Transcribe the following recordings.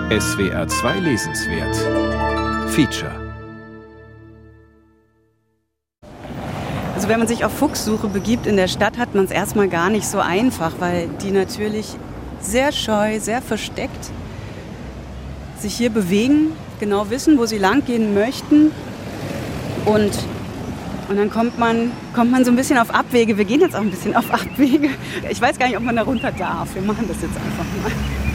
SWR 2 Lesenswert Feature. Also wenn man sich auf Fuchssuche begibt in der Stadt, hat man es erstmal gar nicht so einfach, weil die natürlich sehr scheu, sehr versteckt sich hier bewegen, genau wissen, wo sie lang gehen möchten. Und dann kommt man so ein bisschen auf Abwege. Wir gehen jetzt auch ein bisschen auf Abwege. Ich weiß gar nicht, ob man da runter darf. Wir machen das jetzt einfach mal.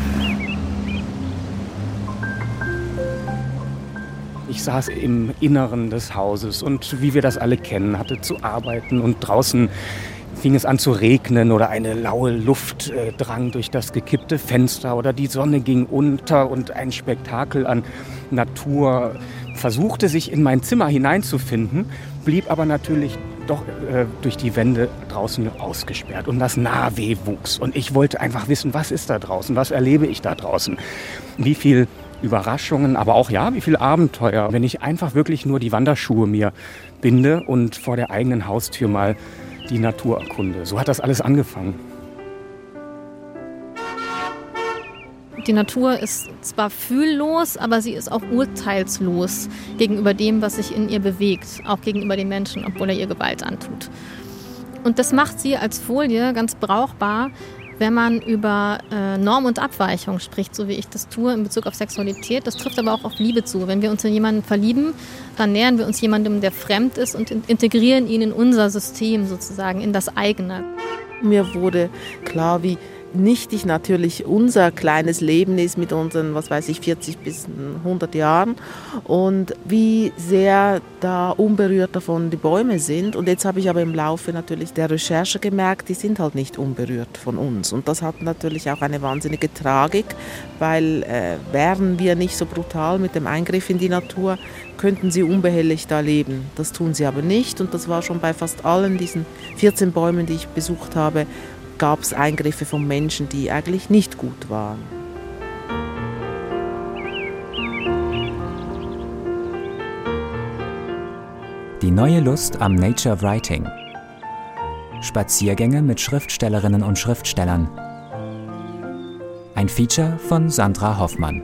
Ich saß im Inneren des Hauses und wie wir das alle kennen, hatte zu arbeiten und draußen fing es an zu regnen oder eine laue Luft drang durch das gekippte Fenster oder die Sonne ging unter und ein Spektakel an Natur versuchte sich in mein Zimmer hineinzufinden, blieb aber natürlich doch durch die Wände draußen ausgesperrt und das Nahweh wuchs. Und ich wollte einfach wissen, was ist da draußen, was erlebe ich da draußen, wie viel Überraschungen, aber auch wie viel Abenteuer, wenn ich einfach wirklich nur die Wanderschuhe mir binde und vor der eigenen Haustür mal die Natur erkunde. So hat das alles angefangen. Die Natur ist zwar fühllos, aber sie ist auch urteilslos gegenüber dem, was sich in ihr bewegt, auch gegenüber den Menschen, obwohl er ihr Gewalt antut. Und das macht sie als Folie ganz brauchbar, wenn man über Norm und Abweichung spricht, so wie ich das tue in Bezug auf Sexualität. Das trifft aber auch auf Liebe zu. Wenn wir uns in jemanden verlieben, dann nähern wir uns jemandem, der fremd ist und integrieren ihn in unser System sozusagen, in das eigene. Mir wurde klar, wie nichtig natürlich unser kleines Leben ist mit unseren, 40 bis 100 Jahren und wie sehr da unberührt davon die Bäume sind. Und jetzt habe ich aber im Laufe natürlich der Recherche gemerkt, die sind halt nicht unberührt von uns. Und das hat natürlich auch eine wahnsinnige Tragik, weil wären wir nicht so brutal mit dem Eingriff in die Natur, könnten sie unbehelligt da leben. Das tun sie aber nicht und das war schon bei fast allen diesen 14 Bäumen, die ich besucht habe, gab es Eingriffe von Menschen, die eigentlich nicht gut waren. Die neue Lust am Nature Writing. Spaziergänge mit Schriftstellerinnen und Schriftstellern. Ein Feature von Sandra Hoffmann.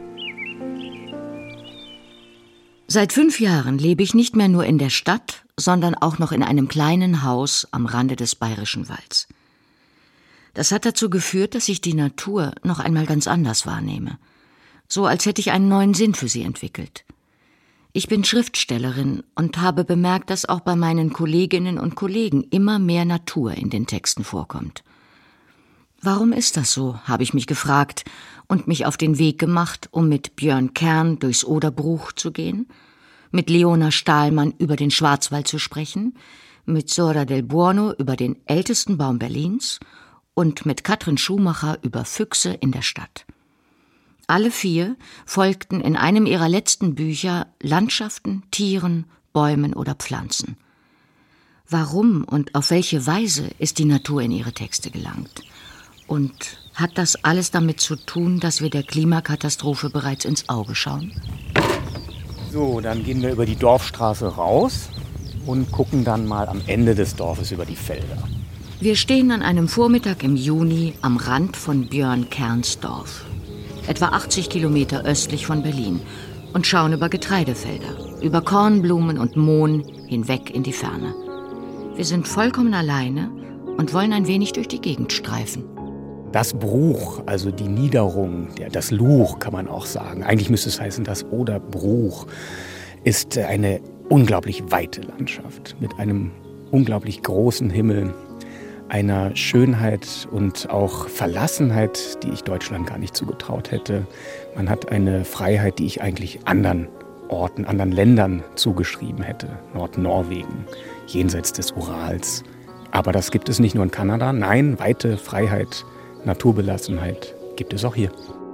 Seit 5 Jahren lebe ich nicht mehr nur in der Stadt, sondern auch noch in einem kleinen Haus am Rande des Bayerischen Walds. Das hat dazu geführt, dass ich die Natur noch einmal ganz anders wahrnehme. So als hätte ich einen neuen Sinn für sie entwickelt. Ich bin Schriftstellerin und habe bemerkt, dass auch bei meinen Kolleginnen und Kollegen immer mehr Natur in den Texten vorkommt. Warum ist das so, habe ich mich gefragt und mich auf den Weg gemacht, um mit Björn Kern durchs Oderbruch zu gehen, mit Leona Stahlmann über den Schwarzwald zu sprechen, mit Sora del Buono über den ältesten Baum Berlins und mit Katrin Schumacher über Füchse in der Stadt. Alle 4 folgten in einem ihrer letzten Bücher Landschaften, Tieren, Bäumen oder Pflanzen. Warum und auf welche Weise ist die Natur in ihre Texte gelangt? Und hat das alles damit zu tun, dass wir der Klimakatastrophe bereits ins Auge schauen? So, dann gehen wir über die Dorfstraße raus und gucken dann mal am Ende des Dorfes über die Felder. Wir stehen an einem Vormittag im Juni am Rand von Björn Kerns Dorf, etwa 80 Kilometer östlich von Berlin, und schauen über Getreidefelder, über Kornblumen und Mohn hinweg in die Ferne. Wir sind vollkommen alleine und wollen ein wenig durch die Gegend streifen. Das Bruch, also die Niederung, das Luch kann man auch sagen, eigentlich müsste es heißen das Oderbruch, ist eine unglaublich weite Landschaft mit einem unglaublich großen Himmel, einer Schönheit und auch Verlassenheit, die ich Deutschland gar nicht zugetraut hätte. Man hat eine Freiheit, die ich eigentlich anderen Orten, anderen Ländern zugeschrieben hätte. Nordnorwegen, jenseits des Urals. Aber das gibt es nicht nur in Kanada. Nein, weite Freiheit, Naturbelassenheit gibt es auch hier.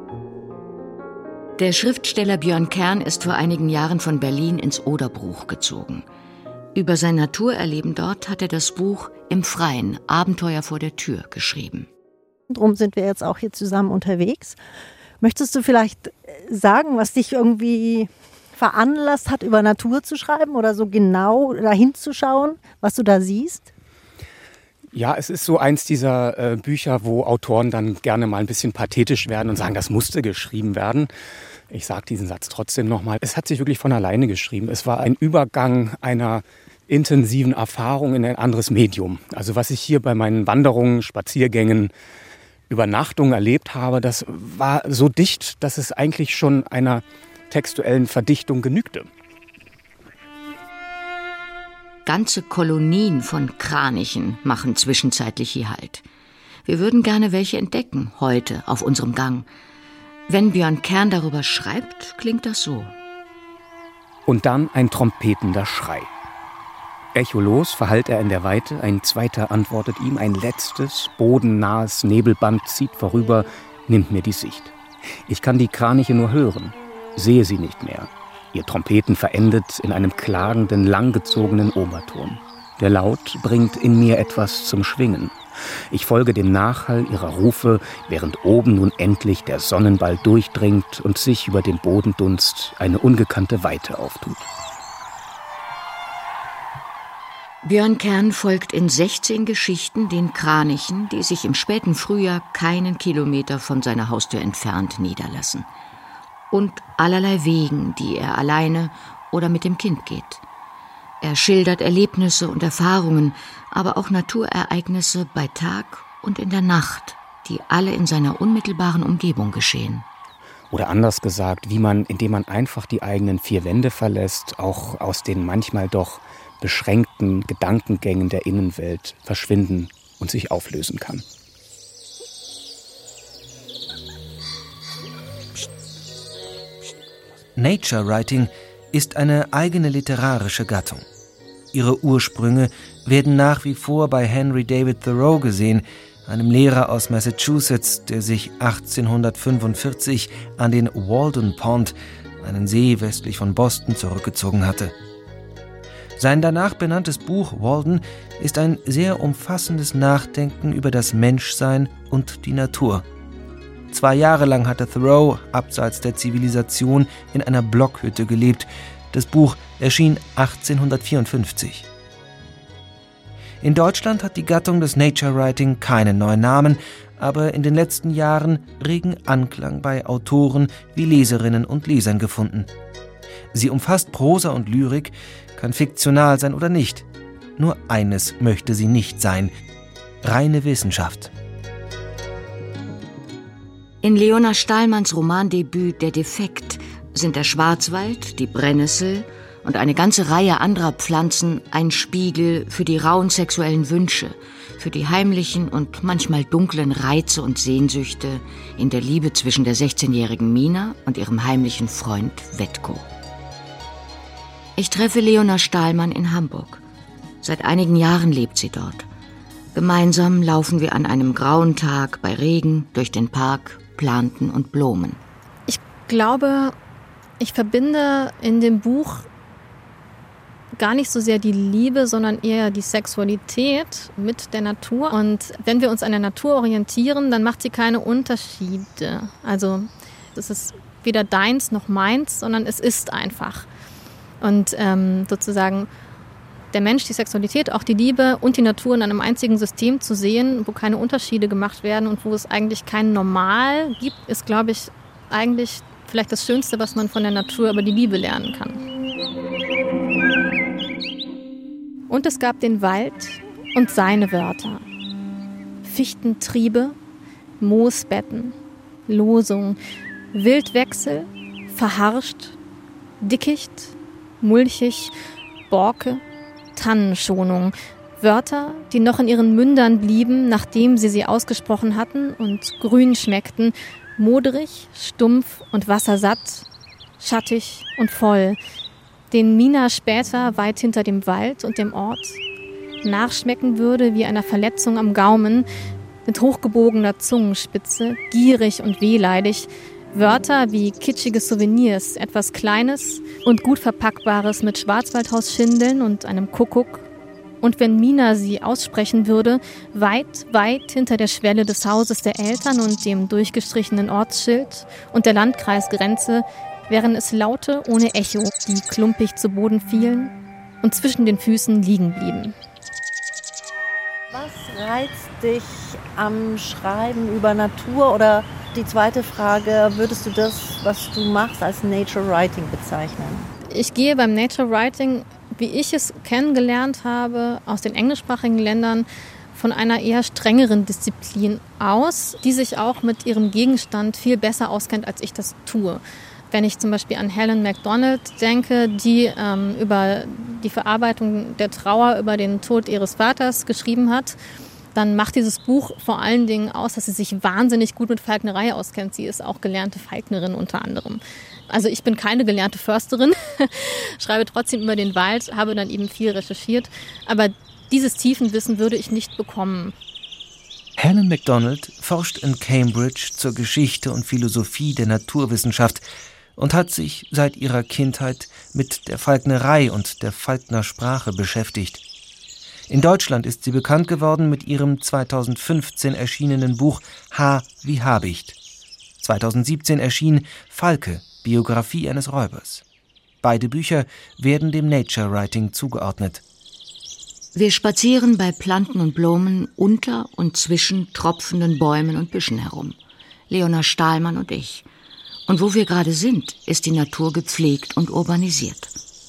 Der Schriftsteller Björn Kern ist vor einigen Jahren von Berlin ins Oderbruch gezogen. Über sein Naturerleben dort hat er das Buch Im Freien, Abenteuer vor der Tür geschrieben. Darum sind wir jetzt auch hier zusammen unterwegs. Möchtest du vielleicht sagen, was dich irgendwie veranlasst hat, über Natur zu schreiben oder so genau dahin zu schauen, was du da siehst? Ja, es ist so eins dieser Bücher, wo Autoren dann gerne mal ein bisschen pathetisch werden und sagen, das musste geschrieben werden. Ich sage diesen Satz trotzdem nochmal. Es hat sich wirklich von alleine geschrieben. Es war ein Übergang einer intensiven Erfahrung in ein anderes Medium. Also was ich hier bei meinen Wanderungen, Spaziergängen, Übernachtungen erlebt habe, das war so dicht, dass es eigentlich schon einer textuellen Verdichtung genügte. Ganze Kolonien von Kranichen machen zwischenzeitlich hier Halt. Wir würden gerne welche entdecken, heute auf unserem Gang. Wenn Björn Kern darüber schreibt, klingt das so. Und dann ein trompetender Schrei. Echolos verhallt er in der Weite, ein zweiter antwortet ihm, ein letztes, bodennahes Nebelband zieht vorüber, nimmt mir die Sicht. Ich kann die Kraniche nur hören, sehe sie nicht mehr. Ihr Trompeten verendet in einem klagenden, langgezogenen Oberton. Der Laut bringt in mir etwas zum Schwingen. Ich folge dem Nachhall ihrer Rufe, während oben nun endlich der Sonnenball durchdringt und sich über dem Bodendunst eine ungekannte Weite auftut. Björn Kern folgt in 16 Geschichten den Kranichen, die sich im späten Frühjahr keinen Kilometer von seiner Haustür entfernt niederlassen. Und allerlei Wegen, die er alleine oder mit dem Kind geht. Er schildert Erlebnisse und Erfahrungen, aber auch Naturereignisse bei Tag und in der Nacht, die alle in seiner unmittelbaren Umgebung geschehen. Oder anders gesagt, wie man, indem man einfach die eigenen vier Wände verlässt, auch aus den manchmal doch beschränkten Gedankengängen der Innenwelt verschwinden und sich auflösen kann. Nature Writing ist eine eigene literarische Gattung. Ihre Ursprünge werden nach wie vor bei Henry David Thoreau gesehen, einem Lehrer aus Massachusetts, der sich 1845 an den Walden Pond, einen See westlich von Boston, zurückgezogen hatte. Sein danach benanntes Buch Walden ist ein sehr umfassendes Nachdenken über das Menschsein und die Natur. 2 Jahre lang hatte Thoreau abseits der Zivilisation in einer Blockhütte gelebt. Das Buch erschien 1854. In Deutschland hat die Gattung des Nature Writing keinen neuen Namen, aber in den letzten Jahren regen Anklang bei Autoren wie Leserinnen und Lesern gefunden. Sie umfasst Prosa und Lyrik, kann fiktional sein oder nicht. Nur eines möchte sie nicht sein: reine Wissenschaft. In Leona Stahlmanns Romandebüt »Der Defekt« sind der Schwarzwald, die Brennnessel und eine ganze Reihe anderer Pflanzen ein Spiegel für die rauen sexuellen Wünsche, für die heimlichen und manchmal dunklen Reize und Sehnsüchte in der Liebe zwischen der 16-jährigen Mina und ihrem heimlichen Freund Wetko. Ich treffe Leona Stahlmann in Hamburg. Seit einigen Jahren lebt sie dort. Gemeinsam laufen wir an einem grauen Tag bei Regen durch den Park, Planten und Blumen. Ich glaube, ich verbinde in dem Buch gar nicht so sehr die Liebe, sondern eher die Sexualität mit der Natur. Und wenn wir uns an der Natur orientieren, dann macht sie keine Unterschiede. Also es ist weder deins noch meins, sondern es ist einfach. Und sozusagen der Mensch, die Sexualität, auch die Liebe und die Natur in einem einzigen System zu sehen, wo keine Unterschiede gemacht werden und wo es eigentlich kein Normal gibt, ist, glaube ich, eigentlich vielleicht das Schönste, was man von der Natur über die Liebe lernen kann. Und es gab den Wald und seine Wörter. Fichtentriebe, Moosbetten, Losung, Wildwechsel, verharscht, Dickicht, mulchig, Borke, Tannenschonung. Wörter, die noch in ihren Mündern blieben, nachdem sie ausgesprochen hatten und grün schmeckten, moderig, stumpf und wassersatt, schattig und voll, den Mina später weit hinter dem Wald und dem Ort nachschmecken würde wie einer Verletzung am Gaumen, mit hochgebogener Zungenspitze, gierig und wehleidig. Wörter wie kitschige Souvenirs, etwas Kleines und gut Verpackbares mit Schwarzwaldhausschindeln und einem Kuckuck. Und wenn Mina sie aussprechen würde, weit, weit hinter der Schwelle des Hauses der Eltern und dem durchgestrichenen Ortsschild und der Landkreisgrenze, wären es Laute ohne Echo, die klumpig zu Boden fielen und zwischen den Füßen liegen blieben. Was reizt dich am Schreiben über Natur? Oder die zweite Frage, würdest du das, was du machst, als Nature Writing bezeichnen? Ich gehe beim Nature Writing, wie ich es kennengelernt habe, aus den englischsprachigen Ländern, von einer eher strengeren Disziplin aus, die sich auch mit ihrem Gegenstand viel besser auskennt, als ich das tue. Wenn ich zum Beispiel an Helen Macdonald denke, die über die Verarbeitung der Trauer über den Tod ihres Vaters geschrieben hat, dann macht dieses Buch vor allen Dingen aus, dass sie sich wahnsinnig gut mit Falknerei auskennt. Sie ist auch gelernte Falknerin unter anderem. Also ich bin keine gelernte Försterin, schreibe trotzdem über den Wald, habe dann eben viel recherchiert, aber dieses Tiefenwissen würde ich nicht bekommen. Helen Macdonald forscht in Cambridge zur Geschichte und Philosophie der Naturwissenschaft und hat sich seit ihrer Kindheit mit der Falknerei und der Falknersprache beschäftigt. In Deutschland ist sie bekannt geworden mit ihrem 2015 erschienenen Buch H wie Habicht. 2017 erschien Falke, Biografie eines Räubers. Beide Bücher werden dem Nature Writing zugeordnet. Wir spazieren bei Planten und Blumen unter und zwischen tropfenden Bäumen und Büschen herum. Leona Stahlmann und ich. Und wo wir gerade sind, ist die Natur gepflegt und urbanisiert.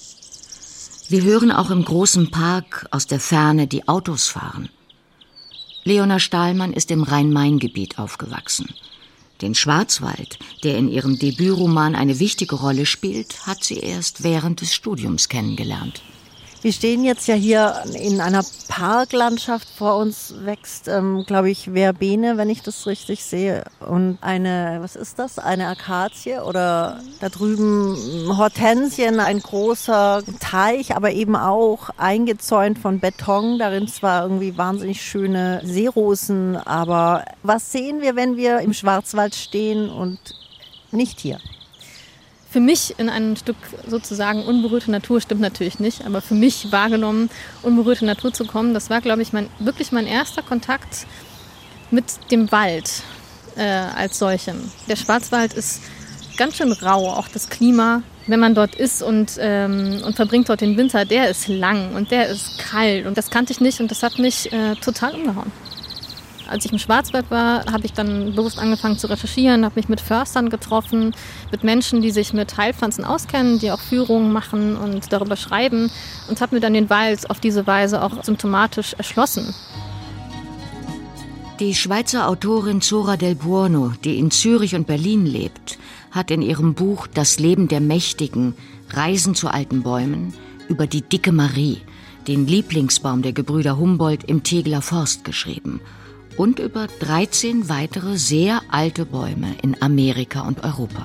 Wir hören auch im großen Park aus der Ferne die Autos fahren. Leona Stahlmann ist im Rhein-Main-Gebiet aufgewachsen. Den Schwarzwald, der in ihrem Debütroman eine wichtige Rolle spielt, hat sie erst während des Studiums kennengelernt. Wir stehen jetzt ja hier in einer Parklandschaft. Vor uns wächst, glaube ich, Verbene, wenn ich das richtig sehe. Und was ist das? Eine Akazie oder da drüben Hortensien, ein großer Teich, aber eben auch eingezäunt von Beton. Darin zwar irgendwie wahnsinnig schöne Seerosen, aber was sehen wir, wenn wir im Schwarzwald stehen und nicht hier? Für mich in ein Stück sozusagen unberührte Natur, stimmt natürlich nicht, aber für mich wahrgenommen, unberührte Natur zu kommen, das war, glaube ich, wirklich mein erster Kontakt mit dem Wald als solchem. Der Schwarzwald ist ganz schön rau, auch das Klima, wenn man dort ist und verbringt dort den Winter, der ist lang und der ist kalt und das kannte ich nicht und das hat mich total umgehauen. Als ich im Schwarzwald war, habe ich dann bewusst angefangen zu recherchieren, habe mich mit Förstern getroffen, mit Menschen, die sich mit Heilpflanzen auskennen, die auch Führungen machen und darüber schreiben und habe mir dann den Wald auf diese Weise auch symptomatisch erschlossen. Die Schweizer Autorin Zora del Buono, die in Zürich und Berlin lebt, hat in ihrem Buch Das Leben der Mächtigen, Reisen zu alten Bäumen, über die Dicke Marie, den Lieblingsbaum der Gebrüder Humboldt im Tegeler Forst geschrieben und über 13 weitere sehr alte Bäume in Amerika und Europa.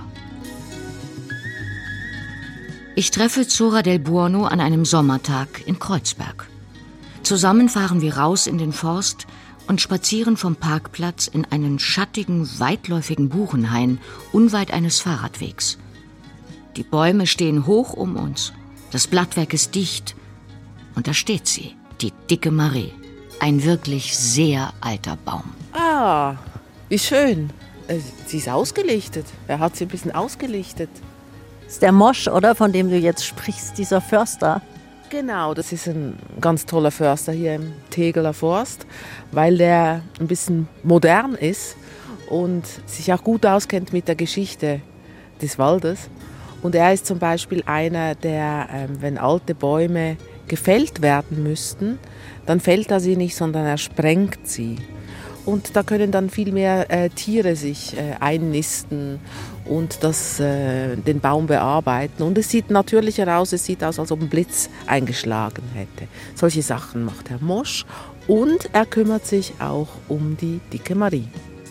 Ich treffe Zora del Buono an einem Sommertag in Kreuzberg. Zusammen fahren wir raus in den Forst und spazieren vom Parkplatz in einen schattigen, weitläufigen Buchenhain unweit eines Fahrradwegs. Die Bäume stehen hoch um uns, das Blattwerk ist dicht und da steht sie, die Dicke Marie. Ein wirklich sehr alter Baum. Ah, wie schön. Sie ist ausgelichtet. Er hat sie ein bisschen ausgelichtet. Das ist der Mosch, oder? Von dem du jetzt sprichst, dieser Förster. Genau, das ist ein ganz toller Förster hier im Tegeler Forst, weil der ein bisschen modern ist und sich auch gut auskennt mit der Geschichte des Waldes. Und er ist zum Beispiel einer, der, wenn alte Bäume gefällt werden müssten, dann fällt er sie nicht, sondern er sprengt sie. Und da können dann viel mehr Tiere sich einnisten und den Baum bearbeiten. Und es sieht natürlicher aus, es sieht aus, als ob ein Blitz eingeschlagen hätte. Solche Sachen macht Herr Mosch und er kümmert sich auch um die Dicke Marie.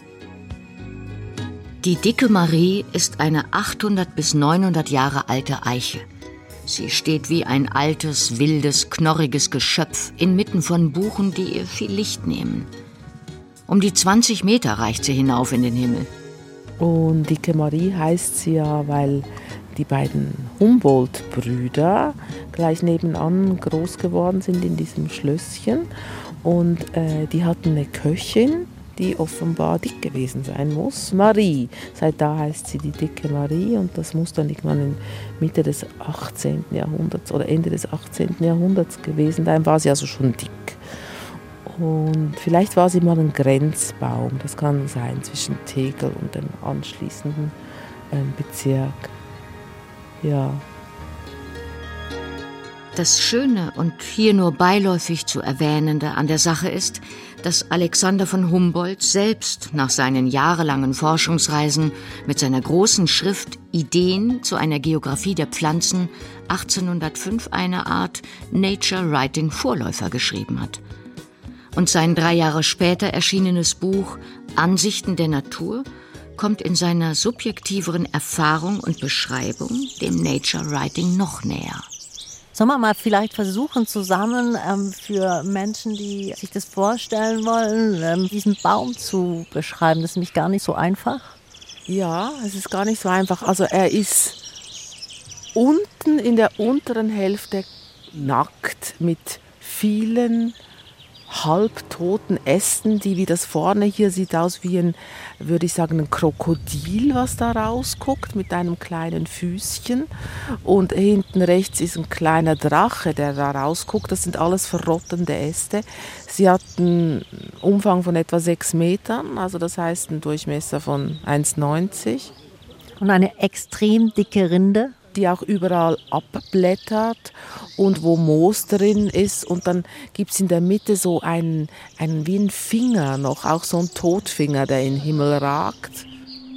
Die Dicke Marie ist eine 800 bis 900 Jahre alte Eiche. Sie steht wie ein altes, wildes, knorriges Geschöpf inmitten von Buchen, die ihr viel Licht nehmen. Um die 20 Meter reicht sie hinauf in den Himmel. Und Dicke Marie heißt sie ja, weil die beiden Humboldt-Brüder gleich nebenan groß geworden sind in diesem Schlösschen. Und die hatten eine Köchin, die offenbar dick gewesen sein muss. Marie. Seit da heißt sie die Dicke Marie und das muss dann irgendwann in Mitte des 18. Jahrhunderts oder Ende des 18. Jahrhunderts gewesen sein. War sie also schon dick. Und vielleicht war sie mal ein Grenzbaum, das kann sein, zwischen Tegel und dem anschließenden Bezirk. Ja. Das Schöne und hier nur beiläufig zu Erwähnende an der Sache ist, dass Alexander von Humboldt selbst nach seinen jahrelangen Forschungsreisen mit seiner großen Schrift Ideen zu einer Geographie der Pflanzen 1805 eine Art Nature Writing Vorläufer geschrieben hat. Und sein 3 Jahre später erschienenes Buch Ansichten der Natur kommt in seiner subjektiveren Erfahrung und Beschreibung dem Nature Writing noch näher. Sollen wir mal vielleicht versuchen, zusammen für Menschen, die sich das vorstellen wollen, diesen Baum zu beschreiben? Das ist nämlich gar nicht so einfach. Ja, es ist gar nicht so einfach. Also er ist unten in der unteren Hälfte nackt mit vielen halbtoten Ästen, die wie das vorne hier sieht aus wie ein, würde ich sagen, ein Krokodil, was da rausguckt mit einem kleinen Füßchen. Und hinten rechts ist ein kleiner Drache, der da rausguckt. Das sind alles verrottende Äste. Sie hat einen Umfang von etwa 6 Metern, also das heißt einen Durchmesser von 1,90. Und eine extrem dicke Rinde, die auch überall abblättert und wo Moos drin ist. Und dann gibt es in der Mitte so einen wie ein Finger noch, auch so ein Totfinger, der in den Himmel ragt.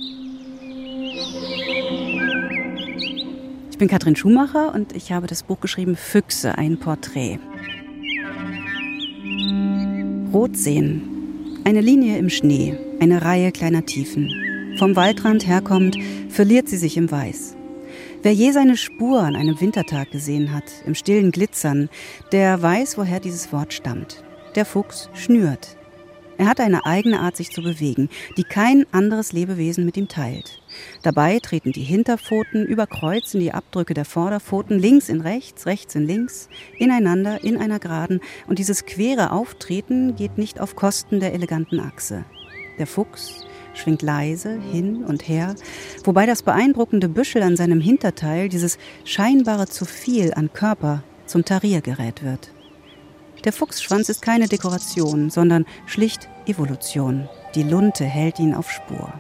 Ich bin Katrin Schumacher und ich habe das Buch geschrieben Füchse, ein Porträt. Rot sehen. Eine Linie im Schnee, eine Reihe kleiner Tiefen. Vom Waldrand herkommend verliert sie sich im Weiß. Wer je seine Spur an einem Wintertag gesehen hat, im stillen Glitzern, der weiß, woher dieses Wort stammt. Der Fuchs schnürt. Er hat eine eigene Art, sich zu bewegen, die kein anderes Lebewesen mit ihm teilt. Dabei treten die Hinterpfoten über Kreuz in die Abdrücke der Vorderpfoten, links in rechts, rechts in links, ineinander, in einer Geraden. Und dieses quere Auftreten geht nicht auf Kosten der eleganten Achse. Der Fuchs schwingt leise hin und her, wobei das beeindruckende Büschel an seinem Hinterteil, dieses scheinbare zu viel an Körper, zum Tariergerät wird. Der Fuchsschwanz ist keine Dekoration, sondern schlicht Evolution. Die Lunte hält ihn auf Spur.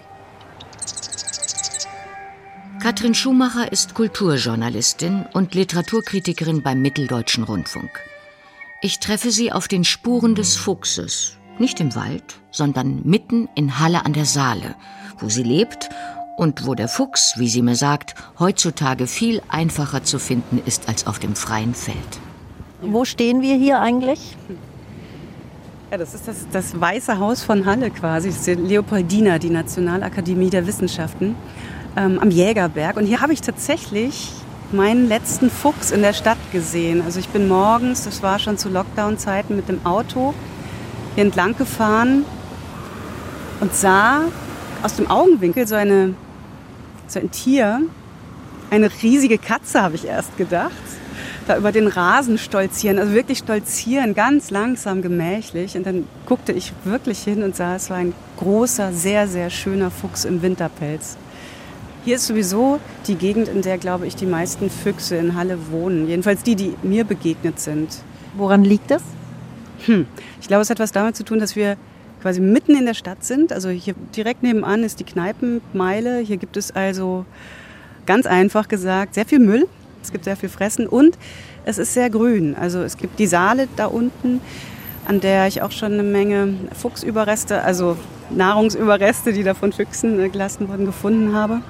Katrin Schumacher ist Kulturjournalistin und Literaturkritikerin beim Mitteldeutschen Rundfunk. Ich treffe sie auf den Spuren des Fuchses, nicht im Wald, sondern mitten in Halle an der Saale, wo sie lebt und wo der Fuchs, wie sie mir sagt, heutzutage viel einfacher zu finden ist als auf dem freien Feld. Wo stehen wir hier eigentlich? Ja, das ist das Weiße Haus von Halle quasi. Das ist die Leopoldina, die Nationalakademie der Wissenschaften, am Jägerberg. Und hier habe ich tatsächlich meinen letzten Fuchs in der Stadt gesehen. Also ich bin morgens, das war schon zu Lockdown-Zeiten, mit dem Auto hier entlang gefahren und sah aus dem Augenwinkel so ein Tier, eine riesige Katze, habe ich erst gedacht, da über den Rasen stolzieren, also wirklich stolzieren, ganz langsam, gemächlich. Und dann guckte ich wirklich hin und sah, es war ein großer, sehr, sehr schöner Fuchs im Winterpelz. Hier ist sowieso die Gegend, in der, glaube ich, die meisten Füchse in Halle wohnen. Jedenfalls die mir begegnet sind. Woran liegt das? Ich glaube, es hat was damit zu tun, dass wir quasi mitten in der Stadt sind. Also hier direkt nebenan ist die Kneipenmeile. Hier gibt es also, ganz einfach gesagt, sehr viel Müll. Es gibt sehr viel Fressen und es ist sehr grün. Also es gibt die Saale da unten, an der ich auch schon eine Menge Fuchsüberreste, also Nahrungsüberreste, die da von Füchsen gelassen wurden, gefunden habe.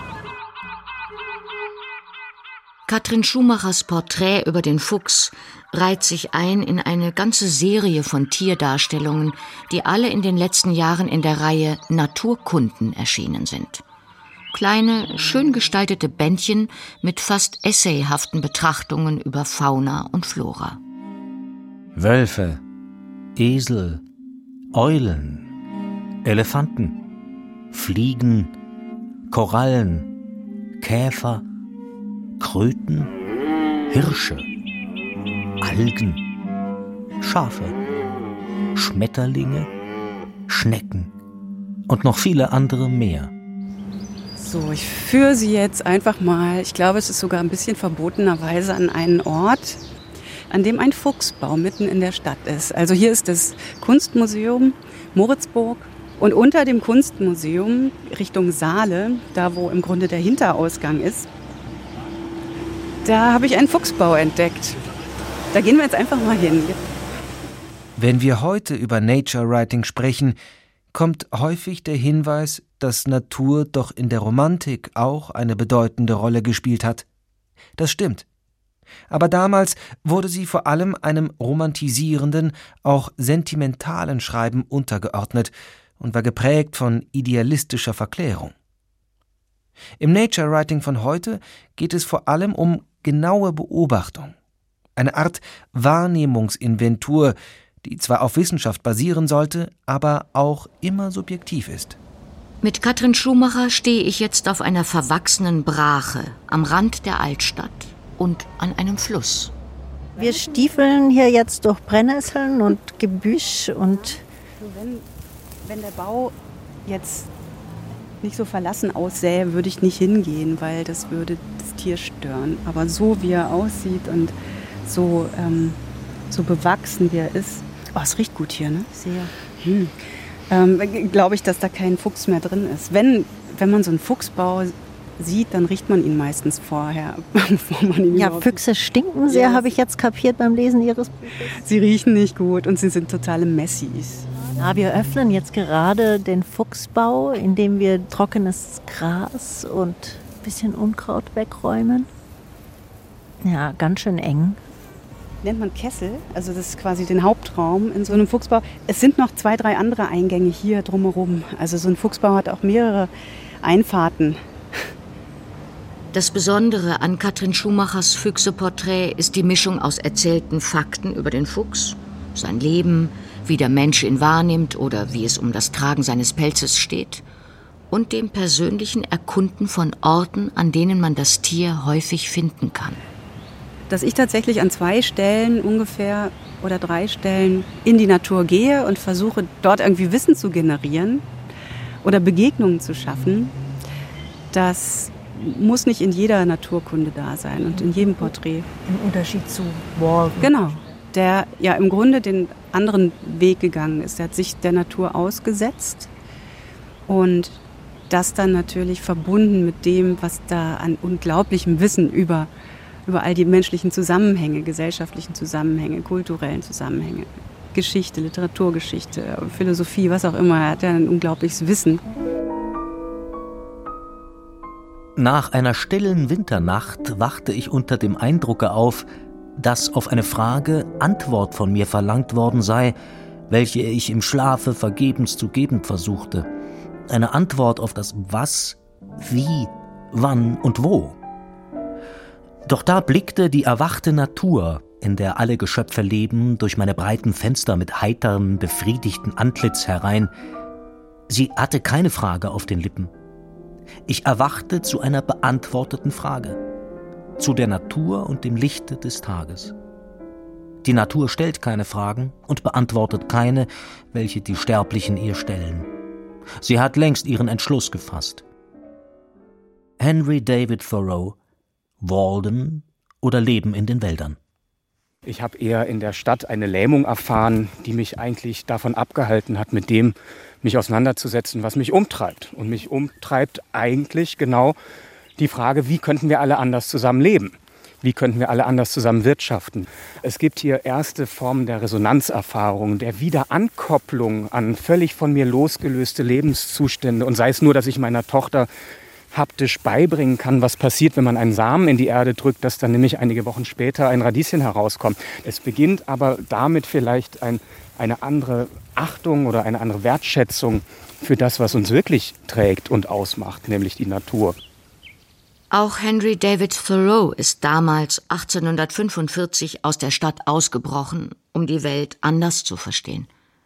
Katrin Schumachers Porträt über den Fuchs reiht sich ein in eine ganze Serie von Tierdarstellungen, die alle in den letzten Jahren in der Reihe Naturkunden erschienen sind. Kleine, schön gestaltete Bändchen mit fast essayhaften Betrachtungen über Fauna und Flora. Wölfe, Esel, Eulen, Elefanten, Fliegen, Korallen, Käfer, Kröten, Hirsche, Algen, Schafe, Schmetterlinge, Schnecken und noch viele andere mehr. So, ich führe Sie jetzt einfach mal, ich glaube, es ist sogar ein bisschen verbotenerweise an einen Ort, an dem ein Fuchsbau mitten in der Stadt ist. Also hier ist das Kunstmuseum Moritzburg und unter dem Kunstmuseum Richtung Saale, da wo im Grunde der Hinterausgang ist, da habe ich einen Fuchsbau entdeckt. Da gehen wir jetzt einfach mal hin. Wenn wir heute über Nature Writing sprechen, kommt häufig der Hinweis, dass Natur doch in der Romantik auch eine bedeutende Rolle gespielt hat. Das stimmt. Aber damals wurde sie vor allem einem romantisierenden, auch sentimentalen Schreiben untergeordnet und war geprägt von idealistischer Verklärung. Im Nature Writing von heute geht es vor allem um genaue Beobachtung, eine Art Wahrnehmungsinventur, die zwar auf Wissenschaft basieren sollte, aber auch immer subjektiv ist. Mit Katrin Schumacher stehe ich jetzt auf einer verwachsenen Brache am Rand der Altstadt und an einem Fluss. Wir stiefeln hier jetzt durch Brennnesseln und Gebüsch und... Wenn der Bau jetzt nicht so verlassen aussähe, würde ich nicht hingehen, weil das würde das Tier stören. Aber so wie er aussieht und so bewachsen wie er ist, es riecht gut hier, ne? Sehr. Glaube ich, dass da kein Fuchs mehr drin ist. Wenn man so einen Fuchsbau sieht, dann riecht man ihn meistens vorher, bevor man ihn Ja, Füchse stinken sehr, habe ich jetzt kapiert beim Lesen Ihres Buches. Sie riechen nicht gut und sie sind totale Messis. Ja, wir öffnen jetzt gerade den Fuchsbau, indem wir trockenes Gras und ein bisschen Unkraut wegräumen. Ja, ganz schön eng. Nennt man Kessel, also das ist quasi den Hauptraum in so einem Fuchsbau. Es sind noch 2, 3 andere Eingänge hier drumherum. Also so ein Fuchsbau hat auch mehrere Einfahrten. Das Besondere an Katrin Schumachers Füchseporträt ist die Mischung aus erzählten Fakten über den Fuchs, sein Leben, wie der Mensch ihn wahrnimmt oder wie es um das Tragen seines Pelzes steht, und dem persönlichen Erkunden von Orten, an denen man das Tier häufig finden kann. Dass ich tatsächlich an 2 Stellen ungefähr oder 3 Stellen in die Natur gehe und versuche, dort irgendwie Wissen zu generieren oder Begegnungen zu schaffen, das muss nicht in jeder Naturkunde da sein und in jedem Porträt. Im Unterschied zu Walden. Genau, der ja im Grunde den anderen Weg gegangen ist. Er hat sich der Natur ausgesetzt und das dann natürlich verbunden mit dem, was da an unglaublichem Wissen über all die menschlichen Zusammenhänge, gesellschaftlichen Zusammenhänge, kulturellen Zusammenhänge, Geschichte, Literaturgeschichte, Philosophie, was auch immer. Er hat ja ein unglaubliches Wissen. Nach einer stillen Winternacht wachte ich unter dem Eindrucke auf, dass auf eine Frage Antwort von mir verlangt worden sei, welche ich im Schlafe vergebens zu geben versuchte. Eine Antwort auf das Was, Wie, Wann und Wo. Doch da blickte die erwachte Natur, in der alle Geschöpfe leben, durch meine breiten Fenster mit heiterem, befriedigten Antlitz herein. Sie hatte keine Frage auf den Lippen. Ich erwachte zu einer beantworteten Frage, zu der Natur und dem Lichte des Tages. Die Natur stellt keine Fragen und beantwortet keine, welche die Sterblichen ihr stellen. Sie hat längst ihren Entschluss gefasst. Henry David Thoreau, Walden oder Leben in den Wäldern? Ich habe eher in der Stadt eine Lähmung erfahren, die mich eigentlich davon abgehalten hat, mit dem mich auseinanderzusetzen, was mich umtreibt. Und mich umtreibt eigentlich genau die Frage, wie könnten wir alle anders zusammen leben? Wie könnten wir alle anders zusammen wirtschaften? Es gibt hier erste Formen der Resonanzerfahrung, der Wiederankopplung an völlig von mir losgelöste Lebenszustände. Und sei es nur, dass ich meiner Tochter haptisch beibringen kann, was passiert, wenn man einen Samen in die Erde drückt, dass dann nämlich einige Wochen später ein Radieschen herauskommt. Es beginnt aber damit vielleicht eine andere Achtung oder eine andere Wertschätzung für das, was uns wirklich trägt und ausmacht, nämlich die Natur. Auch Henry David Thoreau ist damals 1845 aus der Stadt ausgebrochen, um die Welt anders zu verstehen.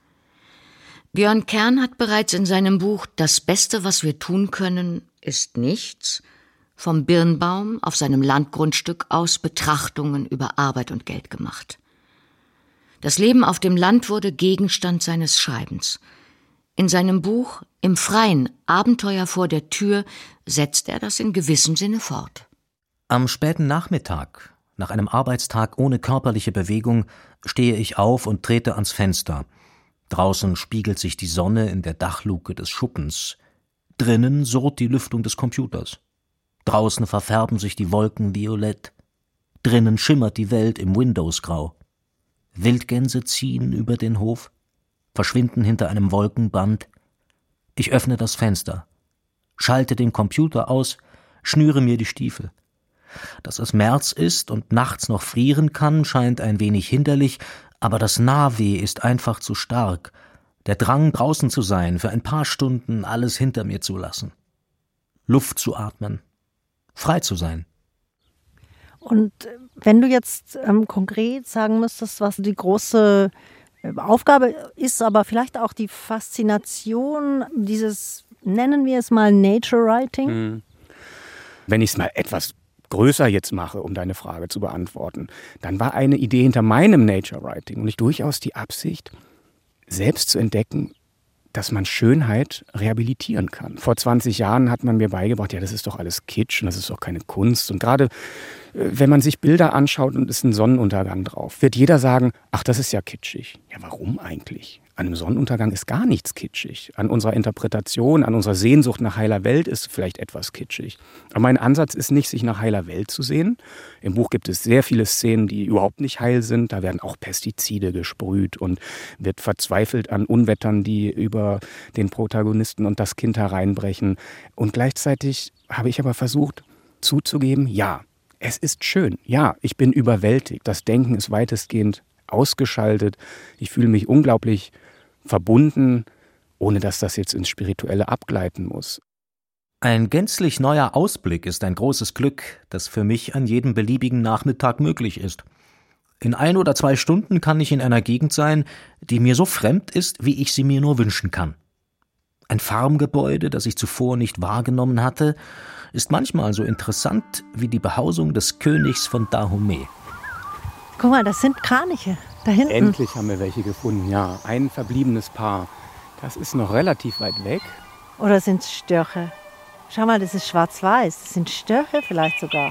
Björn Kern hat bereits in seinem Buch »Das Beste, was wir tun können, ist nichts« vom Birnbaum auf seinem Landgrundstück aus Betrachtungen über Arbeit und Geld gemacht. Das Leben auf dem Land wurde Gegenstand seines Schreibens. In seinem Buch »Im Freien, Abenteuer vor der Tür« setzt er das in gewissem Sinne fort. Am späten Nachmittag, Nach einem Arbeitstag ohne körperliche Bewegung stehe ich auf und trete ans Fenster. Draußen spiegelt sich die Sonne in der Dachluke des Schuppens. Drinnen surrt die Lüftung des Computers. Draußen verfärben sich die Wolken violett. Drinnen schimmert die Welt im Windows-Grau. Wildgänse ziehen über den Hof, verschwinden hinter einem Wolkenband. Ich öffne das Fenster, schalte den Computer aus, schnüre mir die Stiefel. Dass es März ist und nachts noch frieren kann, scheint ein wenig hinderlich, aber das Nahweh ist einfach zu stark. Der Drang, draußen zu sein, für ein paar Stunden alles hinter mir zu lassen. Luft zu atmen, frei zu sein. Und wenn du jetzt konkret sagen müsstest, was die große Aufgabe ist, aber vielleicht auch die Faszination dieses, nennen wir es mal Nature Writing? Wenn ich es mal etwas größer jetzt mache, um deine Frage zu beantworten, dann war eine Idee hinter meinem Nature Writing und ich durchaus die Absicht, selbst zu entdecken, dass man Schönheit rehabilitieren kann. Vor 20 Jahren hat man mir beigebracht, ja, das ist doch alles Kitsch und das ist doch keine Kunst. Und gerade wenn man sich Bilder anschaut und ist ein Sonnenuntergang drauf, wird jeder sagen, ach, das ist ja kitschig. Ja, warum eigentlich? An einem Sonnenuntergang ist gar nichts kitschig. An unserer Interpretation, an unserer Sehnsucht nach heiler Welt ist vielleicht etwas kitschig. Aber mein Ansatz ist nicht, sich nach heiler Welt zu sehen. Im Buch gibt es sehr viele Szenen, die überhaupt nicht heil sind. Da werden auch Pestizide gesprüht und wird verzweifelt an Unwettern, die über den Protagonisten und das Kind hereinbrechen. Und gleichzeitig habe ich aber versucht zuzugeben, ja, es ist schön. Ja, ich bin überwältigt. Das Denken ist weitestgehend ausgeschaltet. Ich fühle mich unglaublich verbunden, ohne dass das jetzt ins Spirituelle abgleiten muss. Ein gänzlich neuer Ausblick ist ein großes Glück, das für mich an jedem beliebigen Nachmittag möglich ist. In 1 oder 2 Stunden kann ich in einer Gegend sein, die mir so fremd ist, wie ich sie mir nur wünschen kann. Ein Farmgebäude, das ich zuvor nicht wahrgenommen hatte, ist manchmal so interessant wie die Behausung des Königs von Dahomey. Guck mal, das sind Kraniche da hinten. Endlich haben wir welche gefunden, ja. Ein verbliebenes Paar. Das ist noch relativ weit weg. Oder sind es Störche? Schau mal, das ist schwarz-weiß. Das sind Störche vielleicht sogar.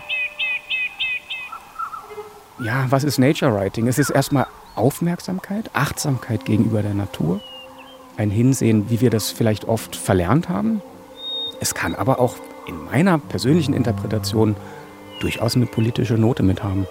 Ja, was ist Nature Writing? Es ist erstmal Aufmerksamkeit, Achtsamkeit gegenüber der Natur. Ein Hinsehen, wie wir das vielleicht oft verlernt haben. Es kann aber auch in meiner persönlichen Interpretation durchaus eine politische Note mit haben.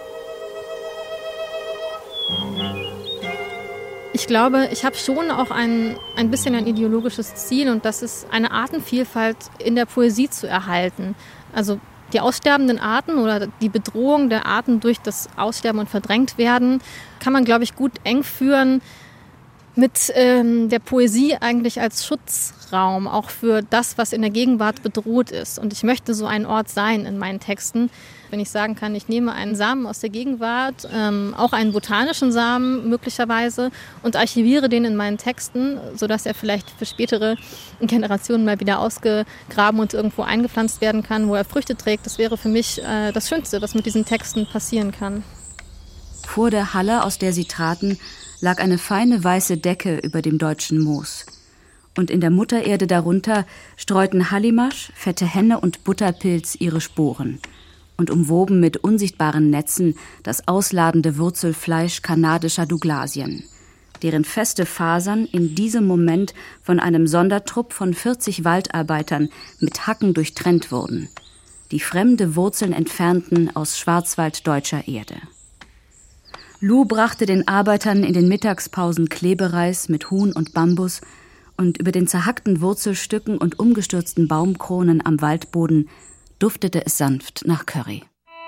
Ich glaube, ich habe schon auch ein bisschen ein ideologisches Ziel und das ist, eine Artenvielfalt in der Poesie zu erhalten. Also die aussterbenden Arten oder die Bedrohung der Arten durch das Aussterben und Verdrängtwerden kann man, glaube ich, gut eng führen mit der Poesie eigentlich als Schutzraum, auch für das, was in der Gegenwart bedroht ist. Und ich möchte so ein Ort sein in meinen Texten, wenn ich sagen kann, ich nehme einen Samen aus der Gegenwart, auch einen botanischen Samen möglicherweise, und archiviere den in meinen Texten, sodass er vielleicht für spätere Generationen mal wieder ausgegraben und irgendwo eingepflanzt werden kann, wo er Früchte trägt. Das wäre für mich das Schönste, was mit diesen Texten passieren kann. Vor der Halle, aus der sie traten, lag eine feine weiße Decke über dem deutschen Moos. Und in der Muttererde darunter streuten Hallimasch, fette Henne und Butterpilz ihre Sporen und umwoben mit unsichtbaren Netzen das ausladende Wurzelfleisch kanadischer Douglasien, deren feste Fasern in diesem Moment von einem Sondertrupp von 40 Waldarbeitern mit Hacken durchtrennt wurden, die fremde Wurzeln entfernten aus schwarzwalddeutscher Erde. Lou brachte den Arbeitern in den Mittagspausen Klebereis mit Huhn und Bambus und über den zerhackten Wurzelstücken und umgestürzten Baumkronen am Waldboden duftete es sanft nach Curry.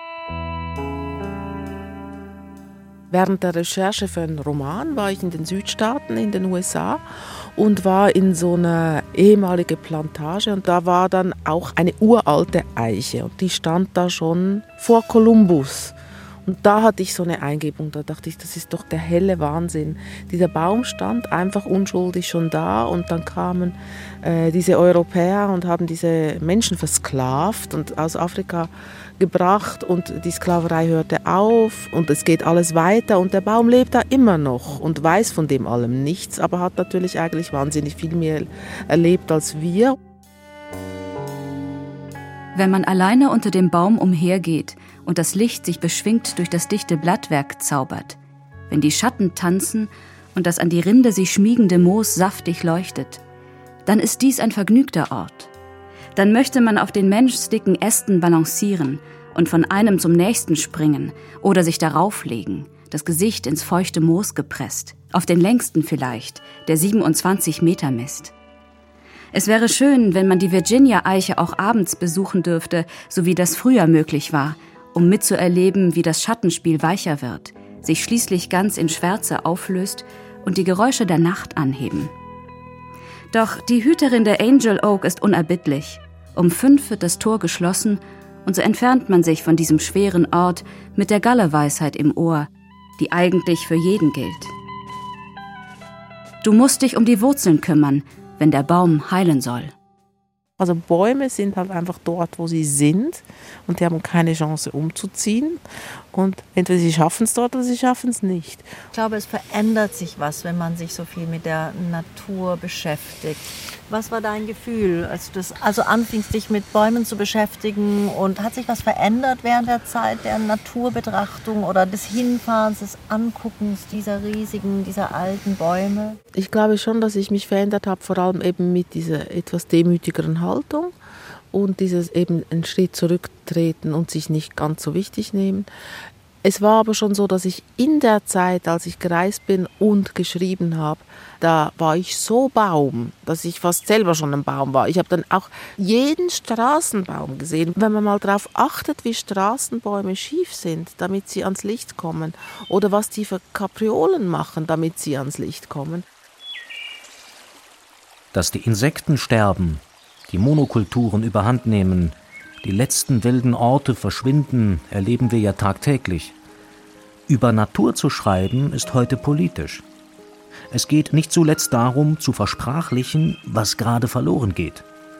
Während der Recherche für einen Roman war ich in den Südstaaten in den USA und war in so einer ehemaligen Plantage und da war dann auch eine uralte Eiche und die stand da schon vor Kolumbus. Und da hatte ich so eine Eingebung, da dachte ich, das ist doch der helle Wahnsinn. Dieser Baum stand einfach unschuldig schon da und dann kamen diese Europäer und haben diese Menschen versklavt und aus Afrika gebracht und die Sklaverei hörte auf und es geht alles weiter und der Baum lebt da immer noch und weiß von dem allem nichts, aber hat natürlich eigentlich wahnsinnig viel mehr erlebt als wir. Wenn man alleine unter dem Baum umhergeht und das Licht sich beschwingt durch das dichte Blattwerk zaubert, wenn die Schatten tanzen und das an die Rinde sich schmiegende Moos saftig leuchtet, dann ist dies ein vergnügter Ort. Dann möchte man auf den menschdicken Ästen balancieren und von einem zum nächsten springen oder sich darauf legen, das Gesicht ins feuchte Moos gepresst, auf den längsten vielleicht, der 27 Meter misst. Es wäre schön, wenn man die Virginia-Eiche auch abends besuchen dürfte, so wie das früher möglich war, um mitzuerleben, wie das Schattenspiel weicher wird, sich schließlich ganz in Schwärze auflöst und die Geräusche der Nacht anheben. Doch die Hüterin der Angel Oak ist unerbittlich. Um 5 wird das Tor geschlossen und so entfernt man sich von diesem schweren Ort mit der Galle-Weisheit im Ohr, die eigentlich für jeden gilt. Du musst dich um die Wurzeln kümmern, wenn der Baum heilen soll. Also Bäume sind halt einfach dort, wo sie sind und die haben keine Chance umzuziehen. Und entweder sie schaffen es dort oder sie schaffen es nicht. Ich glaube, es verändert sich was, wenn man sich so viel mit der Natur beschäftigt. Was war dein Gefühl, als du anfingst, dich mit Bäumen zu beschäftigen? Und hat sich was verändert während der Zeit der Naturbetrachtung oder des Hinfahrens, des Anguckens dieser alten Bäume? Ich glaube schon, dass ich mich verändert habe, vor allem eben mit dieser etwas demütigeren Haltung und dieses eben einen Schritt zurücktreten und sich nicht ganz so wichtig nehmen. Es war aber schon so, dass ich in der Zeit, als ich gereist bin und geschrieben habe, da war ich so Baum, dass ich fast selber schon ein Baum war. Ich habe dann auch jeden Straßenbaum gesehen. Wenn man mal darauf achtet, wie Straßenbäume schief sind, damit sie ans Licht kommen, oder was die für Kapriolen machen, damit sie ans Licht kommen. Dass die Insekten sterben, die Monokulturen überhand nehmen, die letzten wilden Orte verschwinden, erleben wir ja tagtäglich. Über Natur zu schreiben, ist heute politisch. Es geht nicht zuletzt darum, zu versprachlichen, was gerade verloren geht.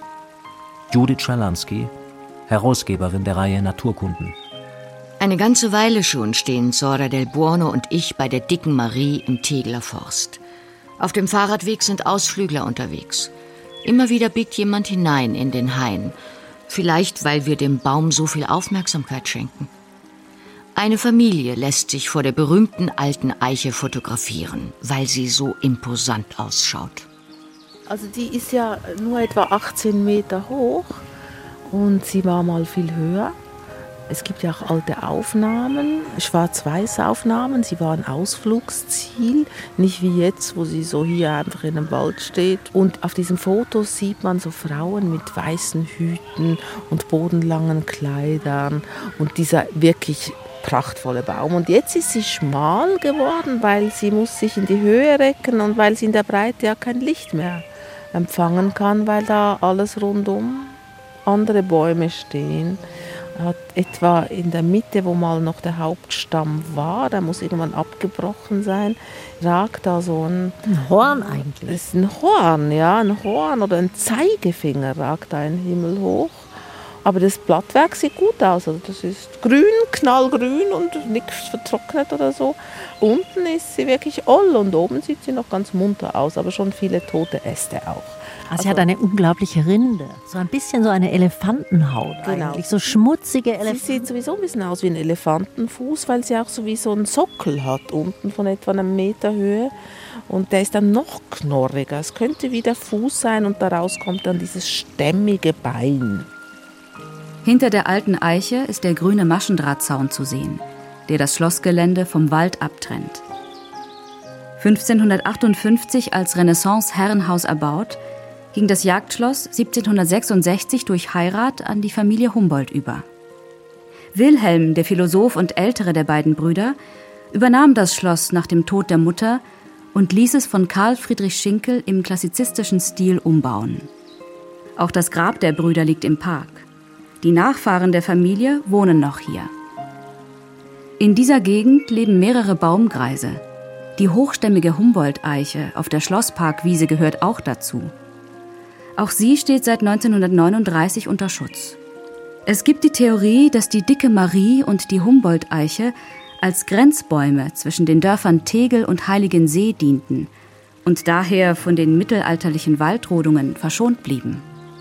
Judith Schalansky, Herausgeberin der Reihe Naturkunden. Eine ganze Weile schon stehen Sora del Buono und ich bei der dicken Marie im Tegeler Forst. Auf dem Fahrradweg sind Ausflügler unterwegs. Immer wieder biegt jemand hinein in den Hain. Vielleicht, weil wir dem Baum so viel Aufmerksamkeit schenken. Eine Familie lässt sich vor der berühmten alten Eiche fotografieren, weil sie so imposant ausschaut. Also die ist ja nur etwa 18 Meter hoch und sie war mal viel höher. Es gibt ja auch alte Aufnahmen, Schwarz-Weiß-Aufnahmen. Sie war ein Ausflugsziel, nicht wie jetzt, wo sie so hier einfach in einem Wald steht. Und auf diesem Foto sieht man so Frauen mit weißen Hüten und bodenlangen Kleidern und dieser wirklich prachtvolle Baum. Und jetzt ist sie schmal geworden, weil sie muss sich in die Höhe recken und weil sie in der Breite ja kein Licht mehr empfangen kann, weil da alles rundum andere Bäume stehen. Hat etwa in der Mitte, wo mal noch der Hauptstamm war, der muss irgendwann abgebrochen sein, ragt da so ein Horn eigentlich. Das ist ein Horn, ja, ein Horn oder ein Zeigefinger ragt da in den Himmel hoch. Aber das Blattwerk sieht gut aus, also das ist grün, knallgrün und nichts vertrocknet oder so. Unten ist sie wirklich oll und oben sieht sie noch ganz munter aus, aber schon viele tote Äste auch. Sie hat eine unglaubliche Rinde, so ein bisschen so eine Elefantenhaut eigentlich, so schmutzige Elefanten. Sie sieht sowieso ein bisschen aus wie ein Elefantenfuß, weil sie auch so wie so einen Sockel hat, unten von etwa einer Meter Höhe. Und der ist dann noch knorriger. Es könnte wie der Fuß sein und daraus kommt dann dieses stämmige Bein. Hinter der alten Eiche ist der grüne Maschendrahtzaun zu sehen, der das Schlossgelände vom Wald abtrennt. 1558 als Renaissance-Herrenhaus erbaut, ging das Jagdschloss 1766 durch Heirat an die Familie Humboldt über. Wilhelm, der Philosoph und ältere der beiden Brüder, übernahm das Schloss nach dem Tod der Mutter und ließ es von Karl Friedrich Schinkel im klassizistischen Stil umbauen. Auch das Grab der Brüder liegt im Park. Die Nachfahren der Familie wohnen noch hier. In dieser Gegend leben mehrere Baumgreise. Die hochstämmige Humboldt-Eiche auf der Schlossparkwiese gehört auch dazu. Auch sie steht seit 1939 unter Schutz. Es gibt die Theorie, dass die dicke Marie und die Humboldt-Eiche als Grenzbäume zwischen den Dörfern Tegel und Heiligensee dienten und daher von den mittelalterlichen Waldrodungen verschont blieben.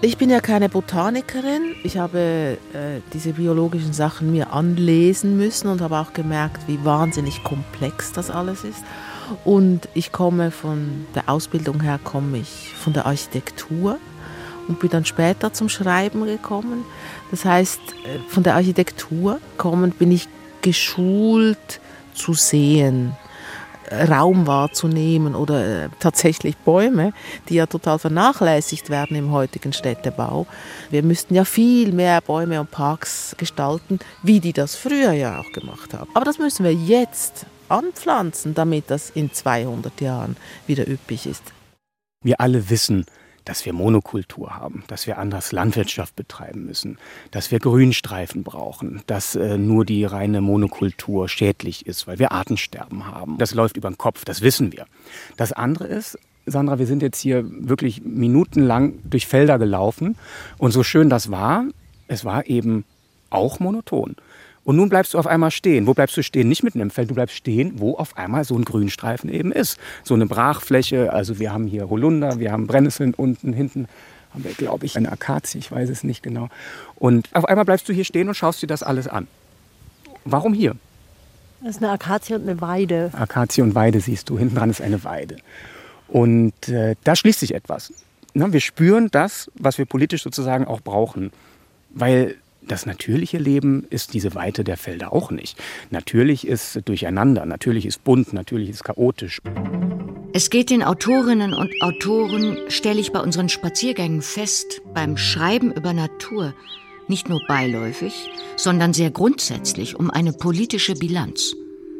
Ich bin ja keine Botanikerin. Ich habe diese biologischen Sachen mir anlesen müssen und habe auch gemerkt, wie wahnsinnig komplex das alles ist. Und ich komme von der Ausbildung her, komme ich von der Architektur und bin dann später zum Schreiben gekommen. Das heißt, von der Architektur kommend bin ich geschult zu sehen, Raum wahrzunehmen oder tatsächlich Bäume, die ja total vernachlässigt werden im heutigen Städtebau. Wir müssten ja viel mehr Bäume und Parks gestalten, wie die das früher ja auch gemacht haben. Aber das müssen wir jetzt anpflanzen, damit das in 200 Jahren wieder üppig ist. Wir alle wissen, dass wir Monokultur haben, dass wir anders Landwirtschaft betreiben müssen, dass wir Grünstreifen brauchen, dass nur die reine Monokultur schädlich ist, weil wir Artensterben haben. Das läuft über den Kopf, das wissen wir. Das andere ist, Sandra, wir sind jetzt hier wirklich minutenlang durch Felder gelaufen und so schön das war, es war eben auch monoton. Und nun bleibst du auf einmal stehen. Wo bleibst du stehen? Nicht mitten im Feld, du bleibst stehen, wo auf einmal so ein Grünstreifen eben ist. So eine Brachfläche, also wir haben hier Holunder, wir haben Brennnesseln unten, hinten haben wir, glaube ich, eine Akazie, ich weiß es nicht genau. Und auf einmal bleibst du hier stehen und schaust dir das alles an. Warum hier? Das ist eine Akazie und eine Weide. Akazie und Weide siehst du, hinten dran ist eine Weide. Und da schließt sich etwas. Wir spüren das, was wir politisch sozusagen auch brauchen, weil das natürliche Leben ist diese Weite der Felder auch nicht. Natürlich ist Durcheinander, natürlich ist bunt, natürlich ist chaotisch. Es geht den Autorinnen und Autoren, stelle ich bei unseren Spaziergängen fest, beim Schreiben über Natur nicht nur beiläufig, sondern sehr grundsätzlich um eine politische Bilanz.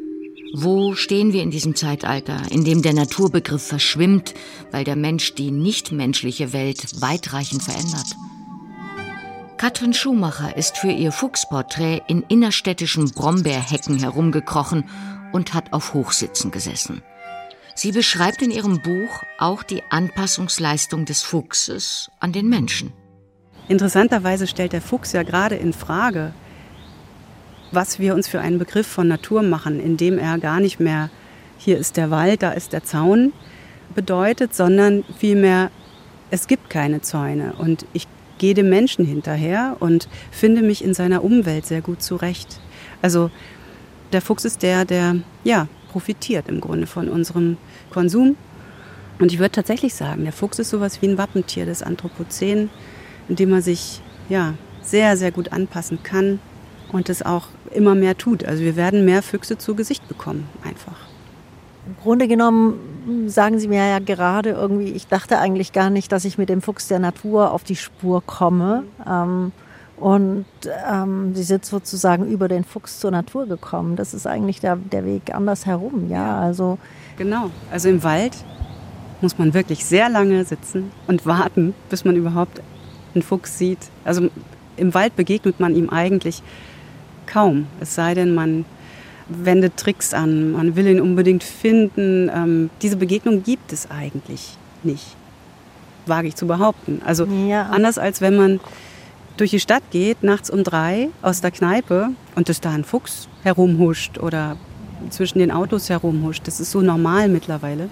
Wo stehen wir in diesem Zeitalter, in dem der Naturbegriff verschwimmt, weil der Mensch die nichtmenschliche Welt weitreichend verändert? Katrin Schumacher ist für ihr Fuchsporträt in innerstädtischen Brombeerhecken herumgekrochen und hat auf Hochsitzen gesessen. Sie beschreibt in ihrem Buch auch die Anpassungsleistung des Fuchses an den Menschen. Interessanterweise stellt der Fuchs ja gerade in Frage, was wir uns für einen Begriff von Natur machen, indem er gar nicht mehr, hier ist der Wald, da ist der Zaun, bedeutet, sondern vielmehr, es gibt keine Zäune und ich gehe dem Menschen hinterher und finde mich in seiner Umwelt sehr gut zurecht. Also der Fuchs ist der profitiert im Grunde von unserem Konsum. Und ich würde tatsächlich sagen, der Fuchs ist sowas wie ein Wappentier des Anthropozän, in dem man sich sehr, sehr gut anpassen kann und es auch immer mehr tut. Also wir werden mehr Füchse zu Gesicht bekommen, einfach. Im Grunde genommen sagen Sie mir ja gerade irgendwie, ich dachte eigentlich gar nicht, dass ich mit dem Fuchs der Natur auf die Spur komme. Sie sind sozusagen über den Fuchs zur Natur gekommen. Das ist eigentlich der Weg andersherum, ja. Also genau, also im Wald muss man wirklich sehr lange sitzen und warten, bis man überhaupt einen Fuchs sieht. Also im Wald begegnet man ihm eigentlich kaum, es sei denn, man wendet Tricks an, man will ihn unbedingt finden. Diese Begegnung gibt es eigentlich nicht, wage ich zu behaupten. Also anders als wenn man durch die Stadt geht, nachts um 3 aus der Kneipe und dass da ein Fuchs herumhuscht oder zwischen den Autos herumhuscht. Das ist so normal mittlerweile.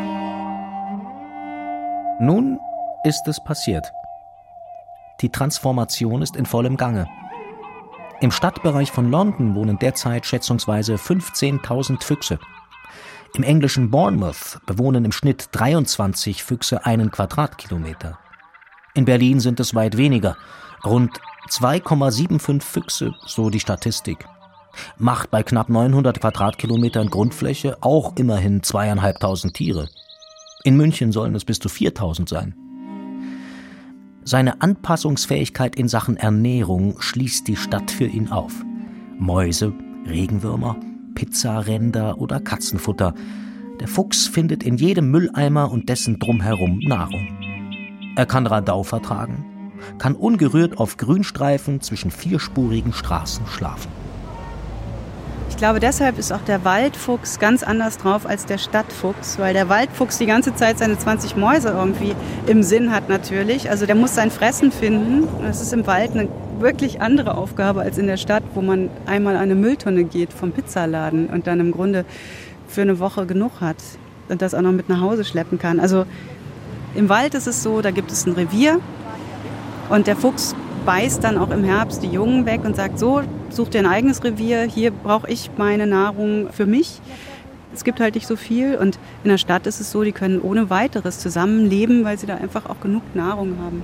Nun ist es passiert. Die Transformation ist in vollem Gange. Im Stadtbereich von London wohnen derzeit schätzungsweise 15.000 Füchse. Im englischen Bournemouth bewohnen im Schnitt 23 Füchse einen Quadratkilometer. In Berlin sind es weit weniger, rund 2,75 Füchse, so die Statistik. Macht bei knapp 900 Quadratkilometern Grundfläche auch immerhin 2.500 Tiere. In München sollen es bis zu 4.000 sein. Seine Anpassungsfähigkeit in Sachen Ernährung schließt die Stadt für ihn auf. Mäuse, Regenwürmer, Pizzaränder oder Katzenfutter. Der Fuchs findet in jedem Mülleimer und dessen drumherum Nahrung. Er kann Radau vertragen, kann ungerührt auf Grünstreifen zwischen vierspurigen Straßen schlafen. Ich glaube, deshalb ist auch der Waldfuchs ganz anders drauf als der Stadtfuchs, weil der Waldfuchs die ganze Zeit seine 20 Mäuse irgendwie im Sinn hat natürlich. Also der muss sein Fressen finden. Das ist im Wald eine wirklich andere Aufgabe als in der Stadt, wo man einmal eine Mülltonne geht vom Pizzaladen und dann im Grunde für eine Woche genug hat und das auch noch mit nach Hause schleppen kann. Also im Wald ist es so, da gibt es ein Revier Und der Fuchs beißt dann auch im Herbst die Jungen weg und sagt, so, such dir ein eigenes Revier, hier brauche ich meine Nahrung für mich. Es gibt halt nicht so viel und in der Stadt ist es so, die können ohne weiteres zusammenleben, weil sie da einfach auch genug Nahrung haben.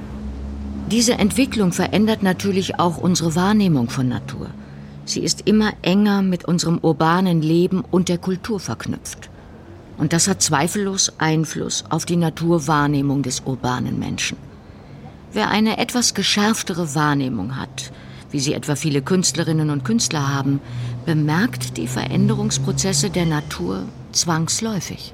Diese Entwicklung verändert natürlich auch unsere Wahrnehmung von Natur. Sie ist immer enger mit unserem urbanen Leben und der Kultur verknüpft. Und das hat zweifellos Einfluss auf die Naturwahrnehmung des urbanen Menschen. Wer eine etwas geschärftere Wahrnehmung hat, wie sie etwa viele Künstlerinnen und Künstler haben, bemerkt die Veränderungsprozesse der Natur zwangsläufig.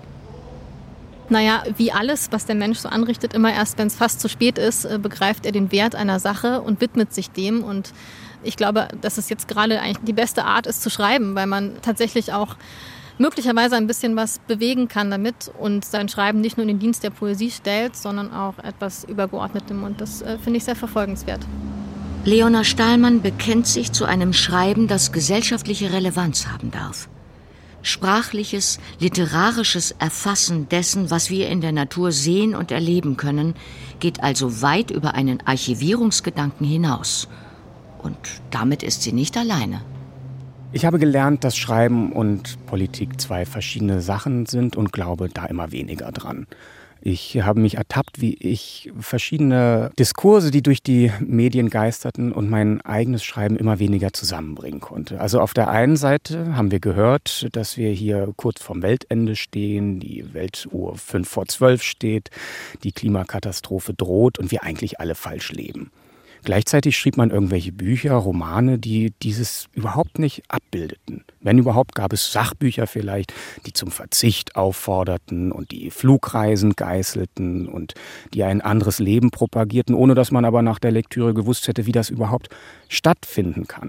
Naja, wie alles, was der Mensch so anrichtet, immer erst, wenn es fast zu spät ist, begreift er den Wert einer Sache und widmet sich dem. Und ich glaube, dass es jetzt gerade eigentlich die beste Art ist zu schreiben, weil man tatsächlich auch möglicherweise ein bisschen was bewegen kann damit und sein Schreiben nicht nur in den Dienst der Poesie stellt, sondern auch etwas Übergeordnetem. Und das finde ich sehr verfolgenswert. Leona Stahlmann bekennt sich zu einem Schreiben, das gesellschaftliche Relevanz haben darf. Sprachliches, literarisches Erfassen dessen, was wir in der Natur sehen und erleben können, geht also weit über einen Archivierungsgedanken hinaus. Und damit ist sie nicht alleine. Ich habe gelernt, dass Schreiben und Politik zwei verschiedene Sachen sind und glaube da immer weniger dran. Ich habe mich ertappt, wie ich verschiedene Diskurse, die durch die Medien geisterten, und mein eigenes Schreiben immer weniger zusammenbringen konnte. Also auf der einen Seite haben wir gehört, dass wir hier kurz vorm Weltende stehen, die Weltuhr 11:55 steht, die Klimakatastrophe droht und wir eigentlich alle falsch leben. Gleichzeitig schrieb man irgendwelche Bücher, Romane, die dieses überhaupt nicht abbildeten. Wenn überhaupt, gab es Sachbücher vielleicht, die zum Verzicht aufforderten und die Flugreisen geißelten und die ein anderes Leben propagierten, ohne dass man aber nach der Lektüre gewusst hätte, wie das überhaupt stattfinden kann.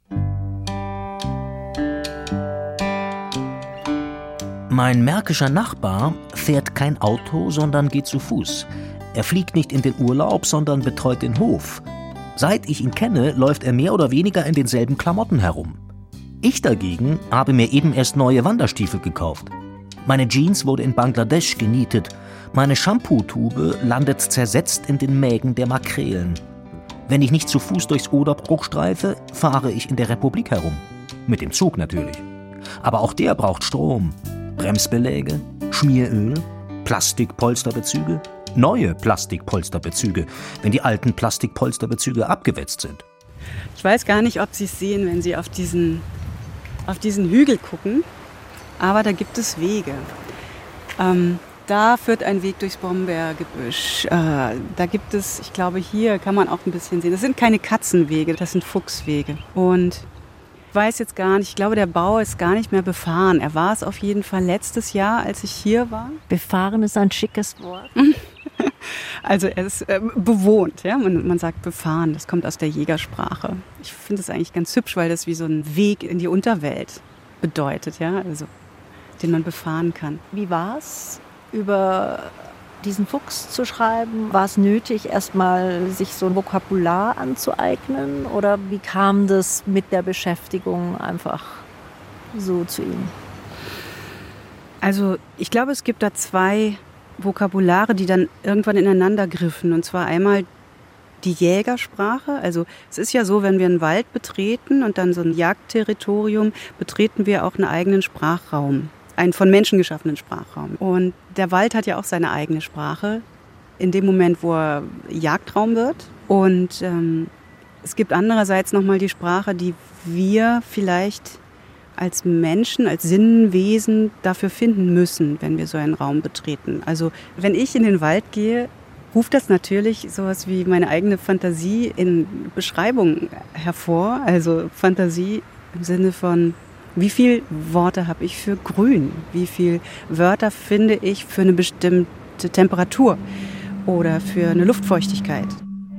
Mein märkischer Nachbar fährt kein Auto, sondern geht zu Fuß. Er fliegt nicht in den Urlaub, sondern betreut den Hof. Seit ich ihn kenne, läuft er mehr oder weniger in denselben Klamotten herum. Ich dagegen habe mir eben erst neue Wanderstiefel gekauft. Meine Jeans wurde in Bangladesch genietet. Meine Shampoo-Tube landet zersetzt in den Mägen der Makrelen. Wenn ich nicht zu Fuß durchs Oderbruch streife, fahre ich in der Republik herum. Mit dem Zug natürlich. Aber auch der braucht Strom. Bremsbeläge, Schmieröl, Plastikpolsterbezüge. Neue Plastikpolsterbezüge, wenn die alten Plastikpolsterbezüge abgewetzt sind. Ich weiß gar nicht, ob Sie es sehen, wenn Sie auf diesen Hügel gucken, aber da gibt es Wege. Da führt ein Weg durchs Brombeergebüsch. Da gibt es, ich glaube, hier kann man auch ein bisschen sehen. Das sind keine Katzenwege, das sind Fuchswege. Und ich weiß jetzt gar nicht, ich glaube, der Bau ist gar nicht mehr befahren. Er war es auf jeden Fall letztes Jahr, als ich hier war. Befahren ist ein schickes Wort. Also er ist bewohnt, ja? Man sagt befahren, das kommt aus der Jägersprache. Ich finde es eigentlich ganz hübsch, weil das wie so ein Weg in die Unterwelt bedeutet, ja? Also, den man befahren kann. Wie war es, über diesen Fuchs zu schreiben? War es nötig, erstmal sich so ein Vokabular anzueignen? Oder wie kam das mit der Beschäftigung einfach so zu Ihnen? Also ich glaube, es gibt da zwei Vokabulare, die dann irgendwann ineinander griffen. Und zwar einmal die Jägersprache. Also es ist ja so, wenn wir einen Wald betreten und dann so ein Jagdterritorium, betreten wir auch einen eigenen Sprachraum. Einen von Menschen geschaffenen Sprachraum. Und der Wald hat ja auch seine eigene Sprache in dem Moment, wo er Jagdraum wird. Und es gibt andererseits nochmal die Sprache, die wir vielleicht als Menschen, als Sinnenwesen dafür finden müssen, wenn wir so einen Raum betreten. Also wenn ich in den Wald gehe, ruft das natürlich sowas wie meine eigene Fantasie in Beschreibungen hervor. Also Fantasie im Sinne von, wie viele Worte habe ich für grün? Wie viele Wörter finde ich für eine bestimmte Temperatur oder für eine Luftfeuchtigkeit?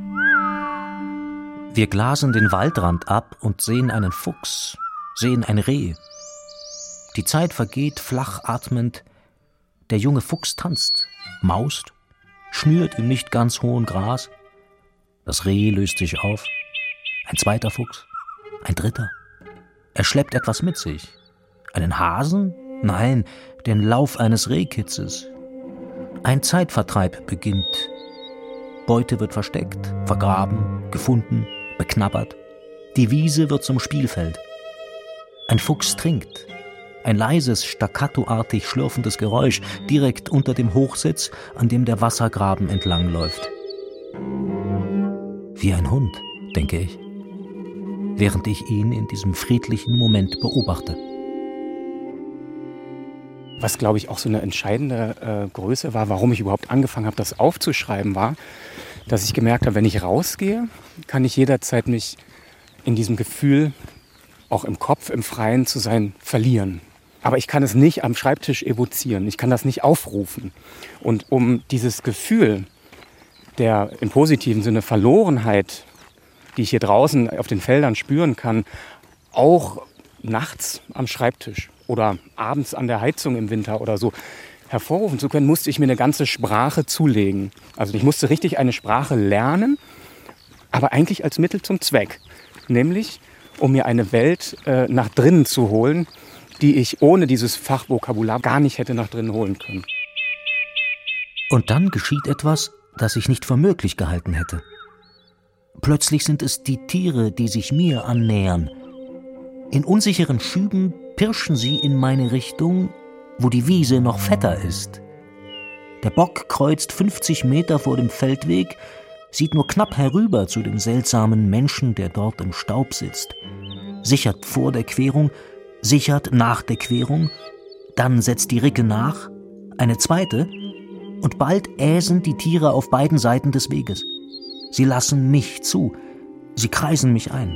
Wir glasen den Waldrand ab und sehen einen Fuchs, sehen ein Reh. Die Zeit vergeht flach atmend. Der junge Fuchs tanzt, maust, schnürt im nicht ganz hohen Gras. Das Reh löst sich auf. Ein zweiter Fuchs, ein dritter. Er schleppt etwas mit sich. Einen Hasen? Nein, den Lauf eines Rehkitzes. Ein Zeitvertreib beginnt. Beute wird versteckt, vergraben, gefunden, beknabbert. Die Wiese wird zum Spielfeld. Ein Fuchs trinkt. Ein leises, staccatoartig schlürfendes Geräusch direkt unter dem Hochsitz, an dem der Wassergraben entlangläuft. Wie ein Hund, denke ich, während ich ihn in diesem friedlichen Moment beobachte. Was, glaube ich, auch so eine entscheidende Größe war, warum ich überhaupt angefangen habe, das aufzuschreiben, war, dass ich gemerkt habe, wenn ich rausgehe, kann ich jederzeit mich in diesem Gefühl, auch im Kopf, im Freien zu sein, verlieren. Aber ich kann es nicht am Schreibtisch evozieren, ich kann das nicht aufrufen. Und um dieses Gefühl der im positiven Sinne Verlorenheit, die ich hier draußen auf den Feldern spüren kann, auch nachts am Schreibtisch oder abends an der Heizung im Winter oder so hervorrufen zu können, musste ich mir eine ganze Sprache zulegen. Also ich musste richtig eine Sprache lernen, aber eigentlich als Mittel zum Zweck. Nämlich, um mir eine Welt nach drinnen zu holen, die ich ohne dieses Fachvokabular gar nicht hätte nach drinnen holen können. Und dann geschieht etwas, das ich nicht für möglich gehalten hätte. Plötzlich sind es die Tiere, die sich mir annähern. In unsicheren Schüben pirschen sie in meine Richtung, wo die Wiese noch fetter ist. Der Bock kreuzt 50 Meter vor dem Feldweg, sieht nur knapp herüber zu dem seltsamen Menschen, der dort im Staub sitzt. Sichert vor der Querung, sichert nach der Querung, dann setzt die Ricke nach, eine zweite, und bald äsen die Tiere auf beiden Seiten des Weges. Sie lassen mich zu, sie kreisen mich ein.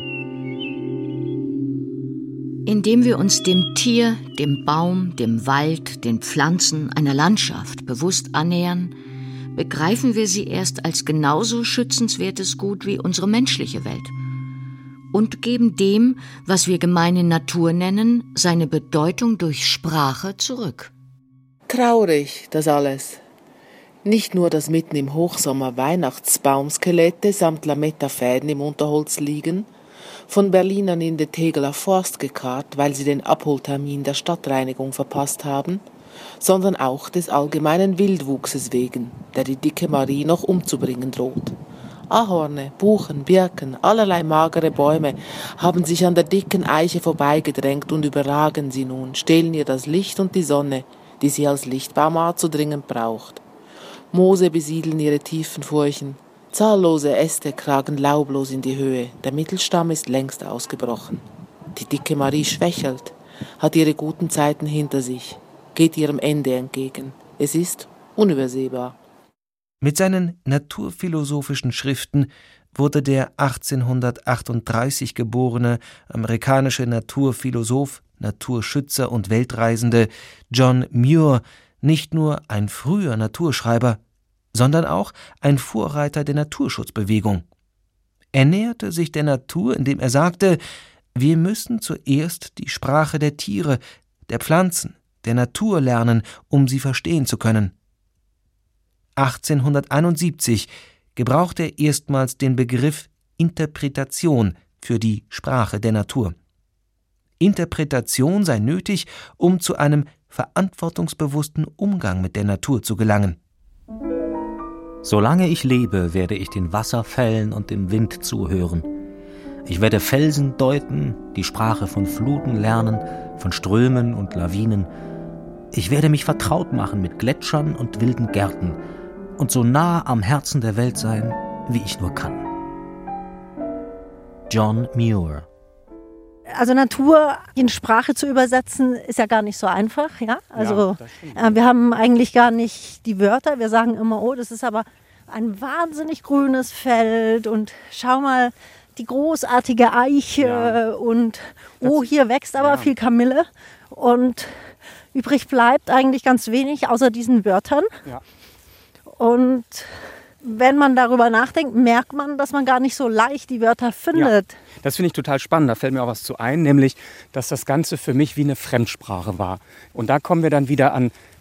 Indem wir uns dem Tier, dem Baum, dem Wald, den Pflanzen, einer Landschaft bewusst annähern, begreifen wir sie erst als genauso schützenswertes Gut wie unsere menschliche Welt und geben dem, was wir gemeine Natur nennen, seine Bedeutung durch Sprache zurück. Traurig, das alles. Nicht nur, dass mitten im Hochsommer Weihnachtsbaumskelette samt Lametta-Fäden im Unterholz liegen, von Berlinern in den Tegeler Forst gekarrt, weil sie den Abholtermin der Stadtreinigung verpasst haben, sondern auch des allgemeinen Wildwuchses wegen, der die dicke Marie noch umzubringen droht. Ahorne, Buchen, Birken, allerlei magere Bäume haben sich an der dicken Eiche vorbeigedrängt und überragen sie nun, stehlen ihr das Licht und die Sonne, die sie als Lichtbaumart so dringend braucht. Moose besiedeln ihre tiefen Furchen. Zahllose Äste kragen laublos in die Höhe. Der Mittelstamm ist längst ausgebrochen. Die dicke Marie schwächelt, hat ihre guten Zeiten hinter sich, geht ihrem Ende entgegen. Es ist unübersehbar. Mit seinen naturphilosophischen Schriften wurde der 1838 geborene amerikanische Naturphilosoph, Naturschützer und Weltreisende John Muir nicht nur ein früher Naturschreiber, sondern auch ein Vorreiter der Naturschutzbewegung. Er näherte sich der Natur, indem er sagte, wir müssen zuerst die Sprache der Tiere, der Pflanzen, der Natur lernen, um sie verstehen zu können. 1871 gebrauchte er erstmals den Begriff Interpretation für die Sprache der Natur. Interpretation sei nötig, um zu einem verantwortungsbewussten Umgang mit der Natur zu gelangen. Solange ich lebe, werde ich den Wasserfällen und dem Wind zuhören. Ich werde Felsen deuten, die Sprache von Fluten lernen, von Strömen und Lawinen. Ich werde mich vertraut machen mit Gletschern und wilden Gärten und so nah am Herzen der Welt sein, wie ich nur kann. John Muir. Also Natur in Sprache zu übersetzen, ist ja gar nicht so einfach. Ja? Also wir haben eigentlich gar nicht die Wörter. Wir sagen immer, oh, das ist aber ein wahnsinnig grünes Feld und schau mal, die großartige Eiche und oh, hier wächst aber viel Kamille. Und übrig bleibt eigentlich ganz wenig außer diesen Wörtern. Ja. Und wenn man darüber nachdenkt, merkt man, dass man gar nicht so leicht die Wörter findet. Ja, das finde ich total spannend. Da fällt mir auch was zu ein, nämlich, dass das Ganze für mich wie eine Fremdsprache war. Und da kommen wir dann wieder an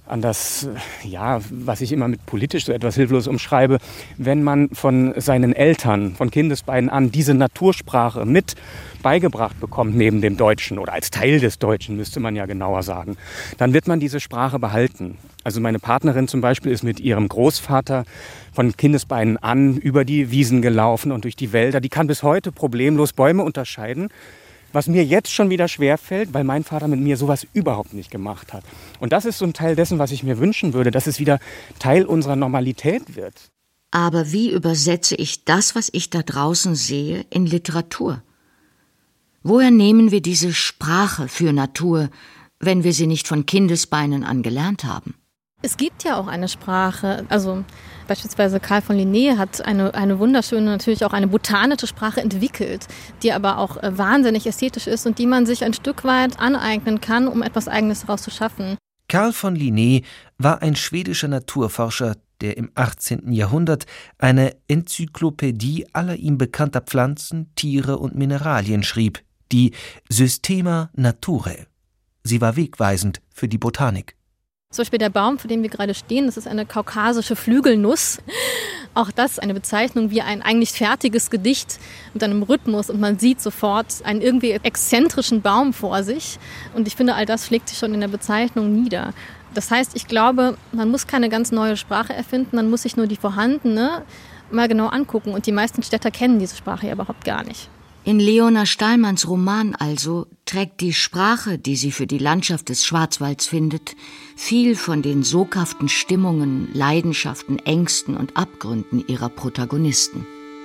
an das, ja, was ich immer mit politisch so etwas hilflos umschreibe, wenn man von seinen Eltern, von Kindesbeinen an, diese Natursprache mit beigebracht bekommt, neben dem Deutschen oder als Teil des Deutschen, müsste man ja genauer sagen, dann wird man diese Sprache behalten. Also meine Partnerin zum Beispiel ist mit ihrem Großvater von Kindesbeinen an über die Wiesen gelaufen und durch die Wälder. Die kann bis heute problemlos Bäume unterscheiden, was mir jetzt schon wieder schwerfällt, weil mein Vater mit mir sowas überhaupt nicht gemacht hat. Und das ist so ein Teil dessen, was ich mir wünschen würde, dass es wieder Teil unserer Normalität wird. Aber wie übersetze ich das, was ich da draußen sehe, in Literatur? Woher nehmen wir diese Sprache für Natur, wenn wir sie nicht von Kindesbeinen an gelernt haben? Es gibt ja auch eine Sprache, also beispielsweise Carl von Linné hat eine wunderschöne, natürlich auch eine botanische Sprache entwickelt, die aber auch wahnsinnig ästhetisch ist und die man sich ein Stück weit aneignen kann, um etwas Eigenes daraus zu schaffen. Carl von Linné war ein schwedischer Naturforscher, der im 18. Jahrhundert eine Enzyklopädie aller ihm bekannter Pflanzen, Tiere und Mineralien schrieb, die Systema Naturae. Sie war wegweisend für die Botanik. Zum Beispiel der Baum, vor dem wir gerade stehen, das ist eine kaukasische Flügelnuss. Auch das ist eine Bezeichnung wie ein eigentlich fertiges Gedicht mit einem Rhythmus und man sieht sofort einen irgendwie exzentrischen Baum vor sich. Und ich finde, all das schlägt sich schon in der Bezeichnung nieder. Das heißt, ich glaube, man muss keine ganz neue Sprache erfinden, man muss sich nur die vorhandene mal genau angucken. Und die meisten Städter kennen diese Sprache ja überhaupt gar nicht. In Leona Stahlmanns Roman also trägt die Sprache, die sie für die Landschaft des Schwarzwalds findet, viel von den soghaften Stimmungen, Leidenschaften, Ängsten und Abgründen ihrer Protagonisten.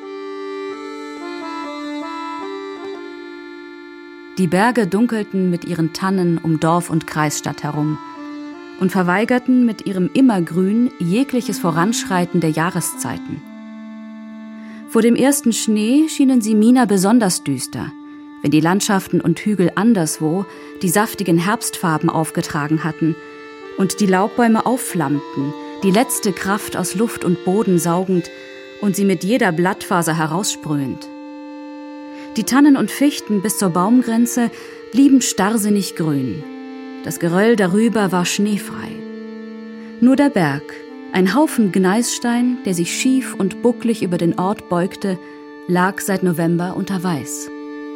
Die Berge dunkelten mit ihren Tannen um Dorf und Kreisstadt herum und verweigerten mit ihrem Immergrün jegliches Voranschreiten der Jahreszeiten. Vor dem ersten Schnee schienen sie Mina besonders düster, wenn die Landschaften und Hügel anderswo die saftigen Herbstfarben aufgetragen hatten und die Laubbäume aufflammten, die letzte Kraft aus Luft und Boden saugend und sie mit jeder Blattfaser heraussprühend. Die Tannen und Fichten bis zur Baumgrenze blieben starrsinnig grün. Das Geröll darüber war schneefrei. Nur der Berg, ein Haufen Gneisstein, der sich schief und bucklig über den Ort beugte, lag seit November unter Weiß.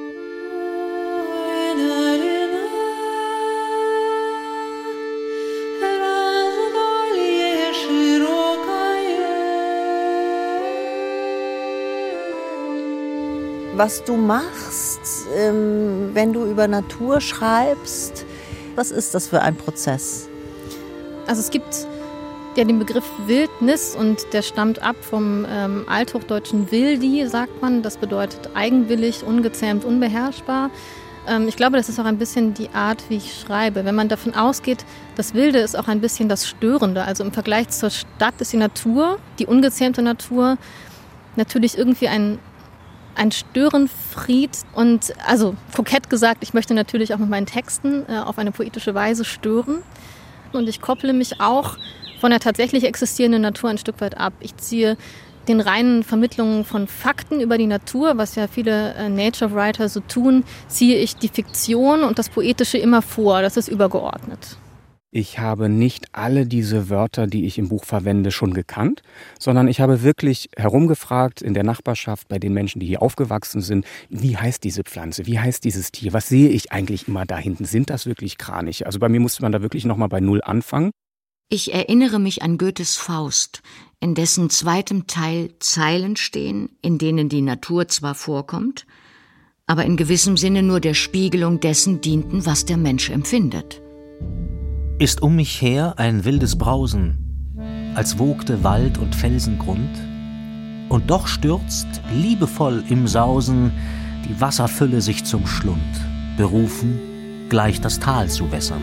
Was du machst, wenn du über Natur schreibst, was ist das für ein Prozess? Also es gibt ja den Begriff Wildnis und der stammt ab vom althochdeutschen wildi, sagt man. Das bedeutet eigenwillig, ungezähmt, unbeherrschbar. Ich glaube, das ist auch ein bisschen die Art, wie ich schreibe. Wenn man davon ausgeht, das Wilde ist auch ein bisschen das Störende. Also im Vergleich zur Stadt ist die Natur, die ungezähmte Natur, natürlich irgendwie ein Störenfried. Und also kokett gesagt, ich möchte natürlich auch mit meinen Texten auf eine poetische Weise stören. Und ich kopple mich auch von der tatsächlich existierenden Natur ein Stück weit ab. Ich ziehe den reinen Vermittlungen von Fakten über die Natur, was ja viele Nature Writer so tun, ziehe ich die Fiktion und das Poetische immer vor. Das ist übergeordnet. Ich habe nicht alle diese Wörter, die ich im Buch verwende, schon gekannt, sondern ich habe wirklich herumgefragt in der Nachbarschaft bei den Menschen, die hier aufgewachsen sind, wie heißt diese Pflanze, wie heißt dieses Tier, was sehe ich eigentlich immer da hinten, sind das wirklich Kraniche? Also bei mir musste man da wirklich nochmal bei Null anfangen. Ich erinnere mich an Goethes Faust, in dessen zweitem Teil Zeilen stehen, in denen die Natur zwar vorkommt, aber in gewissem Sinne nur der Spiegelung dessen dienten, was der Mensch empfindet. Ist um mich her ein wildes Brausen, als wogte Wald und Felsengrund, und doch stürzt liebevoll im Sausen die Wasserfülle sich zum Schlund, berufen, gleich das Tal zu wässern.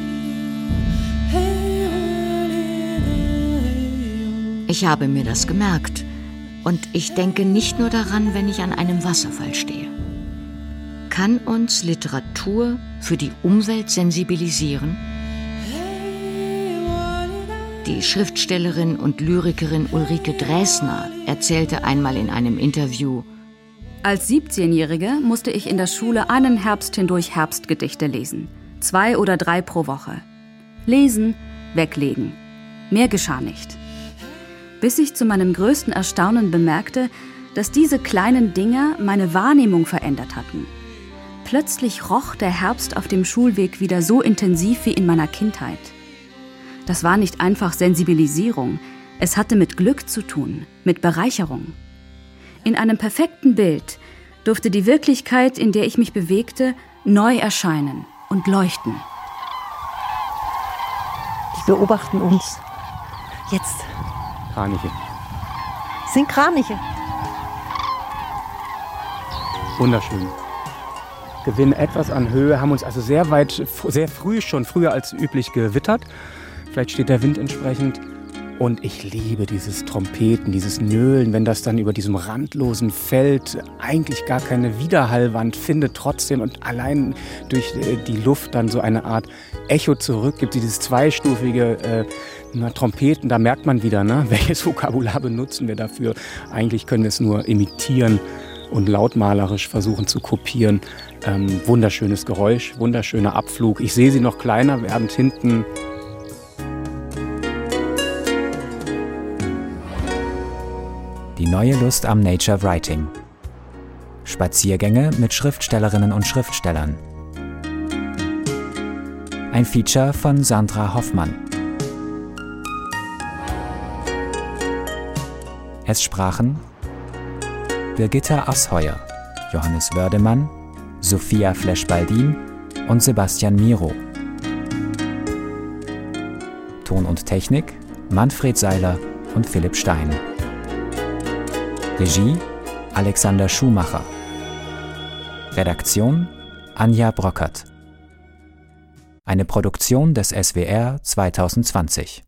Ich habe mir das gemerkt und ich denke nicht nur daran, wenn ich an einem Wasserfall stehe. Kann uns Literatur für die Umwelt sensibilisieren? Die Schriftstellerin und Lyrikerin Ulrike Dresner erzählte einmal in einem Interview: Als 17-Jährige musste ich in der Schule einen Herbst hindurch Herbstgedichte lesen. 2 oder 3 pro Woche. Lesen weglegen. Mehr geschah nicht. Bis ich zu meinem größten Erstaunen bemerkte, dass diese kleinen Dinger meine Wahrnehmung verändert hatten. Plötzlich roch der Herbst auf dem Schulweg wieder so intensiv wie in meiner Kindheit. Das war nicht einfach Sensibilisierung, es hatte mit Glück zu tun, mit Bereicherung. In einem perfekten Bild durfte die Wirklichkeit, in der ich mich bewegte, neu erscheinen und leuchten. Die beobachten uns. Jetzt. Kraniche. Sind Kraniche. Wunderschön. Gewinnen etwas an Höhe, haben uns also sehr früh, schon früher als üblich gewittert. Vielleicht steht der Wind entsprechend. Und ich liebe dieses Trompeten, dieses Nölen, wenn das dann über diesem randlosen Feld eigentlich gar keine Widerhallwand findet trotzdem und allein durch die Luft dann so eine Art Echo zurück gibt, dieses zweistufige Trompeten, da merkt man wieder, ne, welches Vokabular benutzen wir dafür. Eigentlich können wir es nur imitieren und lautmalerisch versuchen zu kopieren. Wunderschönes Geräusch, wunderschöner Abflug. Ich sehe sie noch kleiner, während hinten die neue Lust am Nature Writing. Spaziergänge mit Schriftstellerinnen und Schriftstellern. Ein Feature von Sandra Hoffmann. Es sprachen Birgitta Asheuer, Johannes Wördemann, Sophia Flesch-Baldin und Sebastian Miro. Ton und Technik Manfred Seiler und Philipp Stein. Regie Alexander Schumacher. Redaktion Anja Brockert. Eine Produktion des SWR 2020.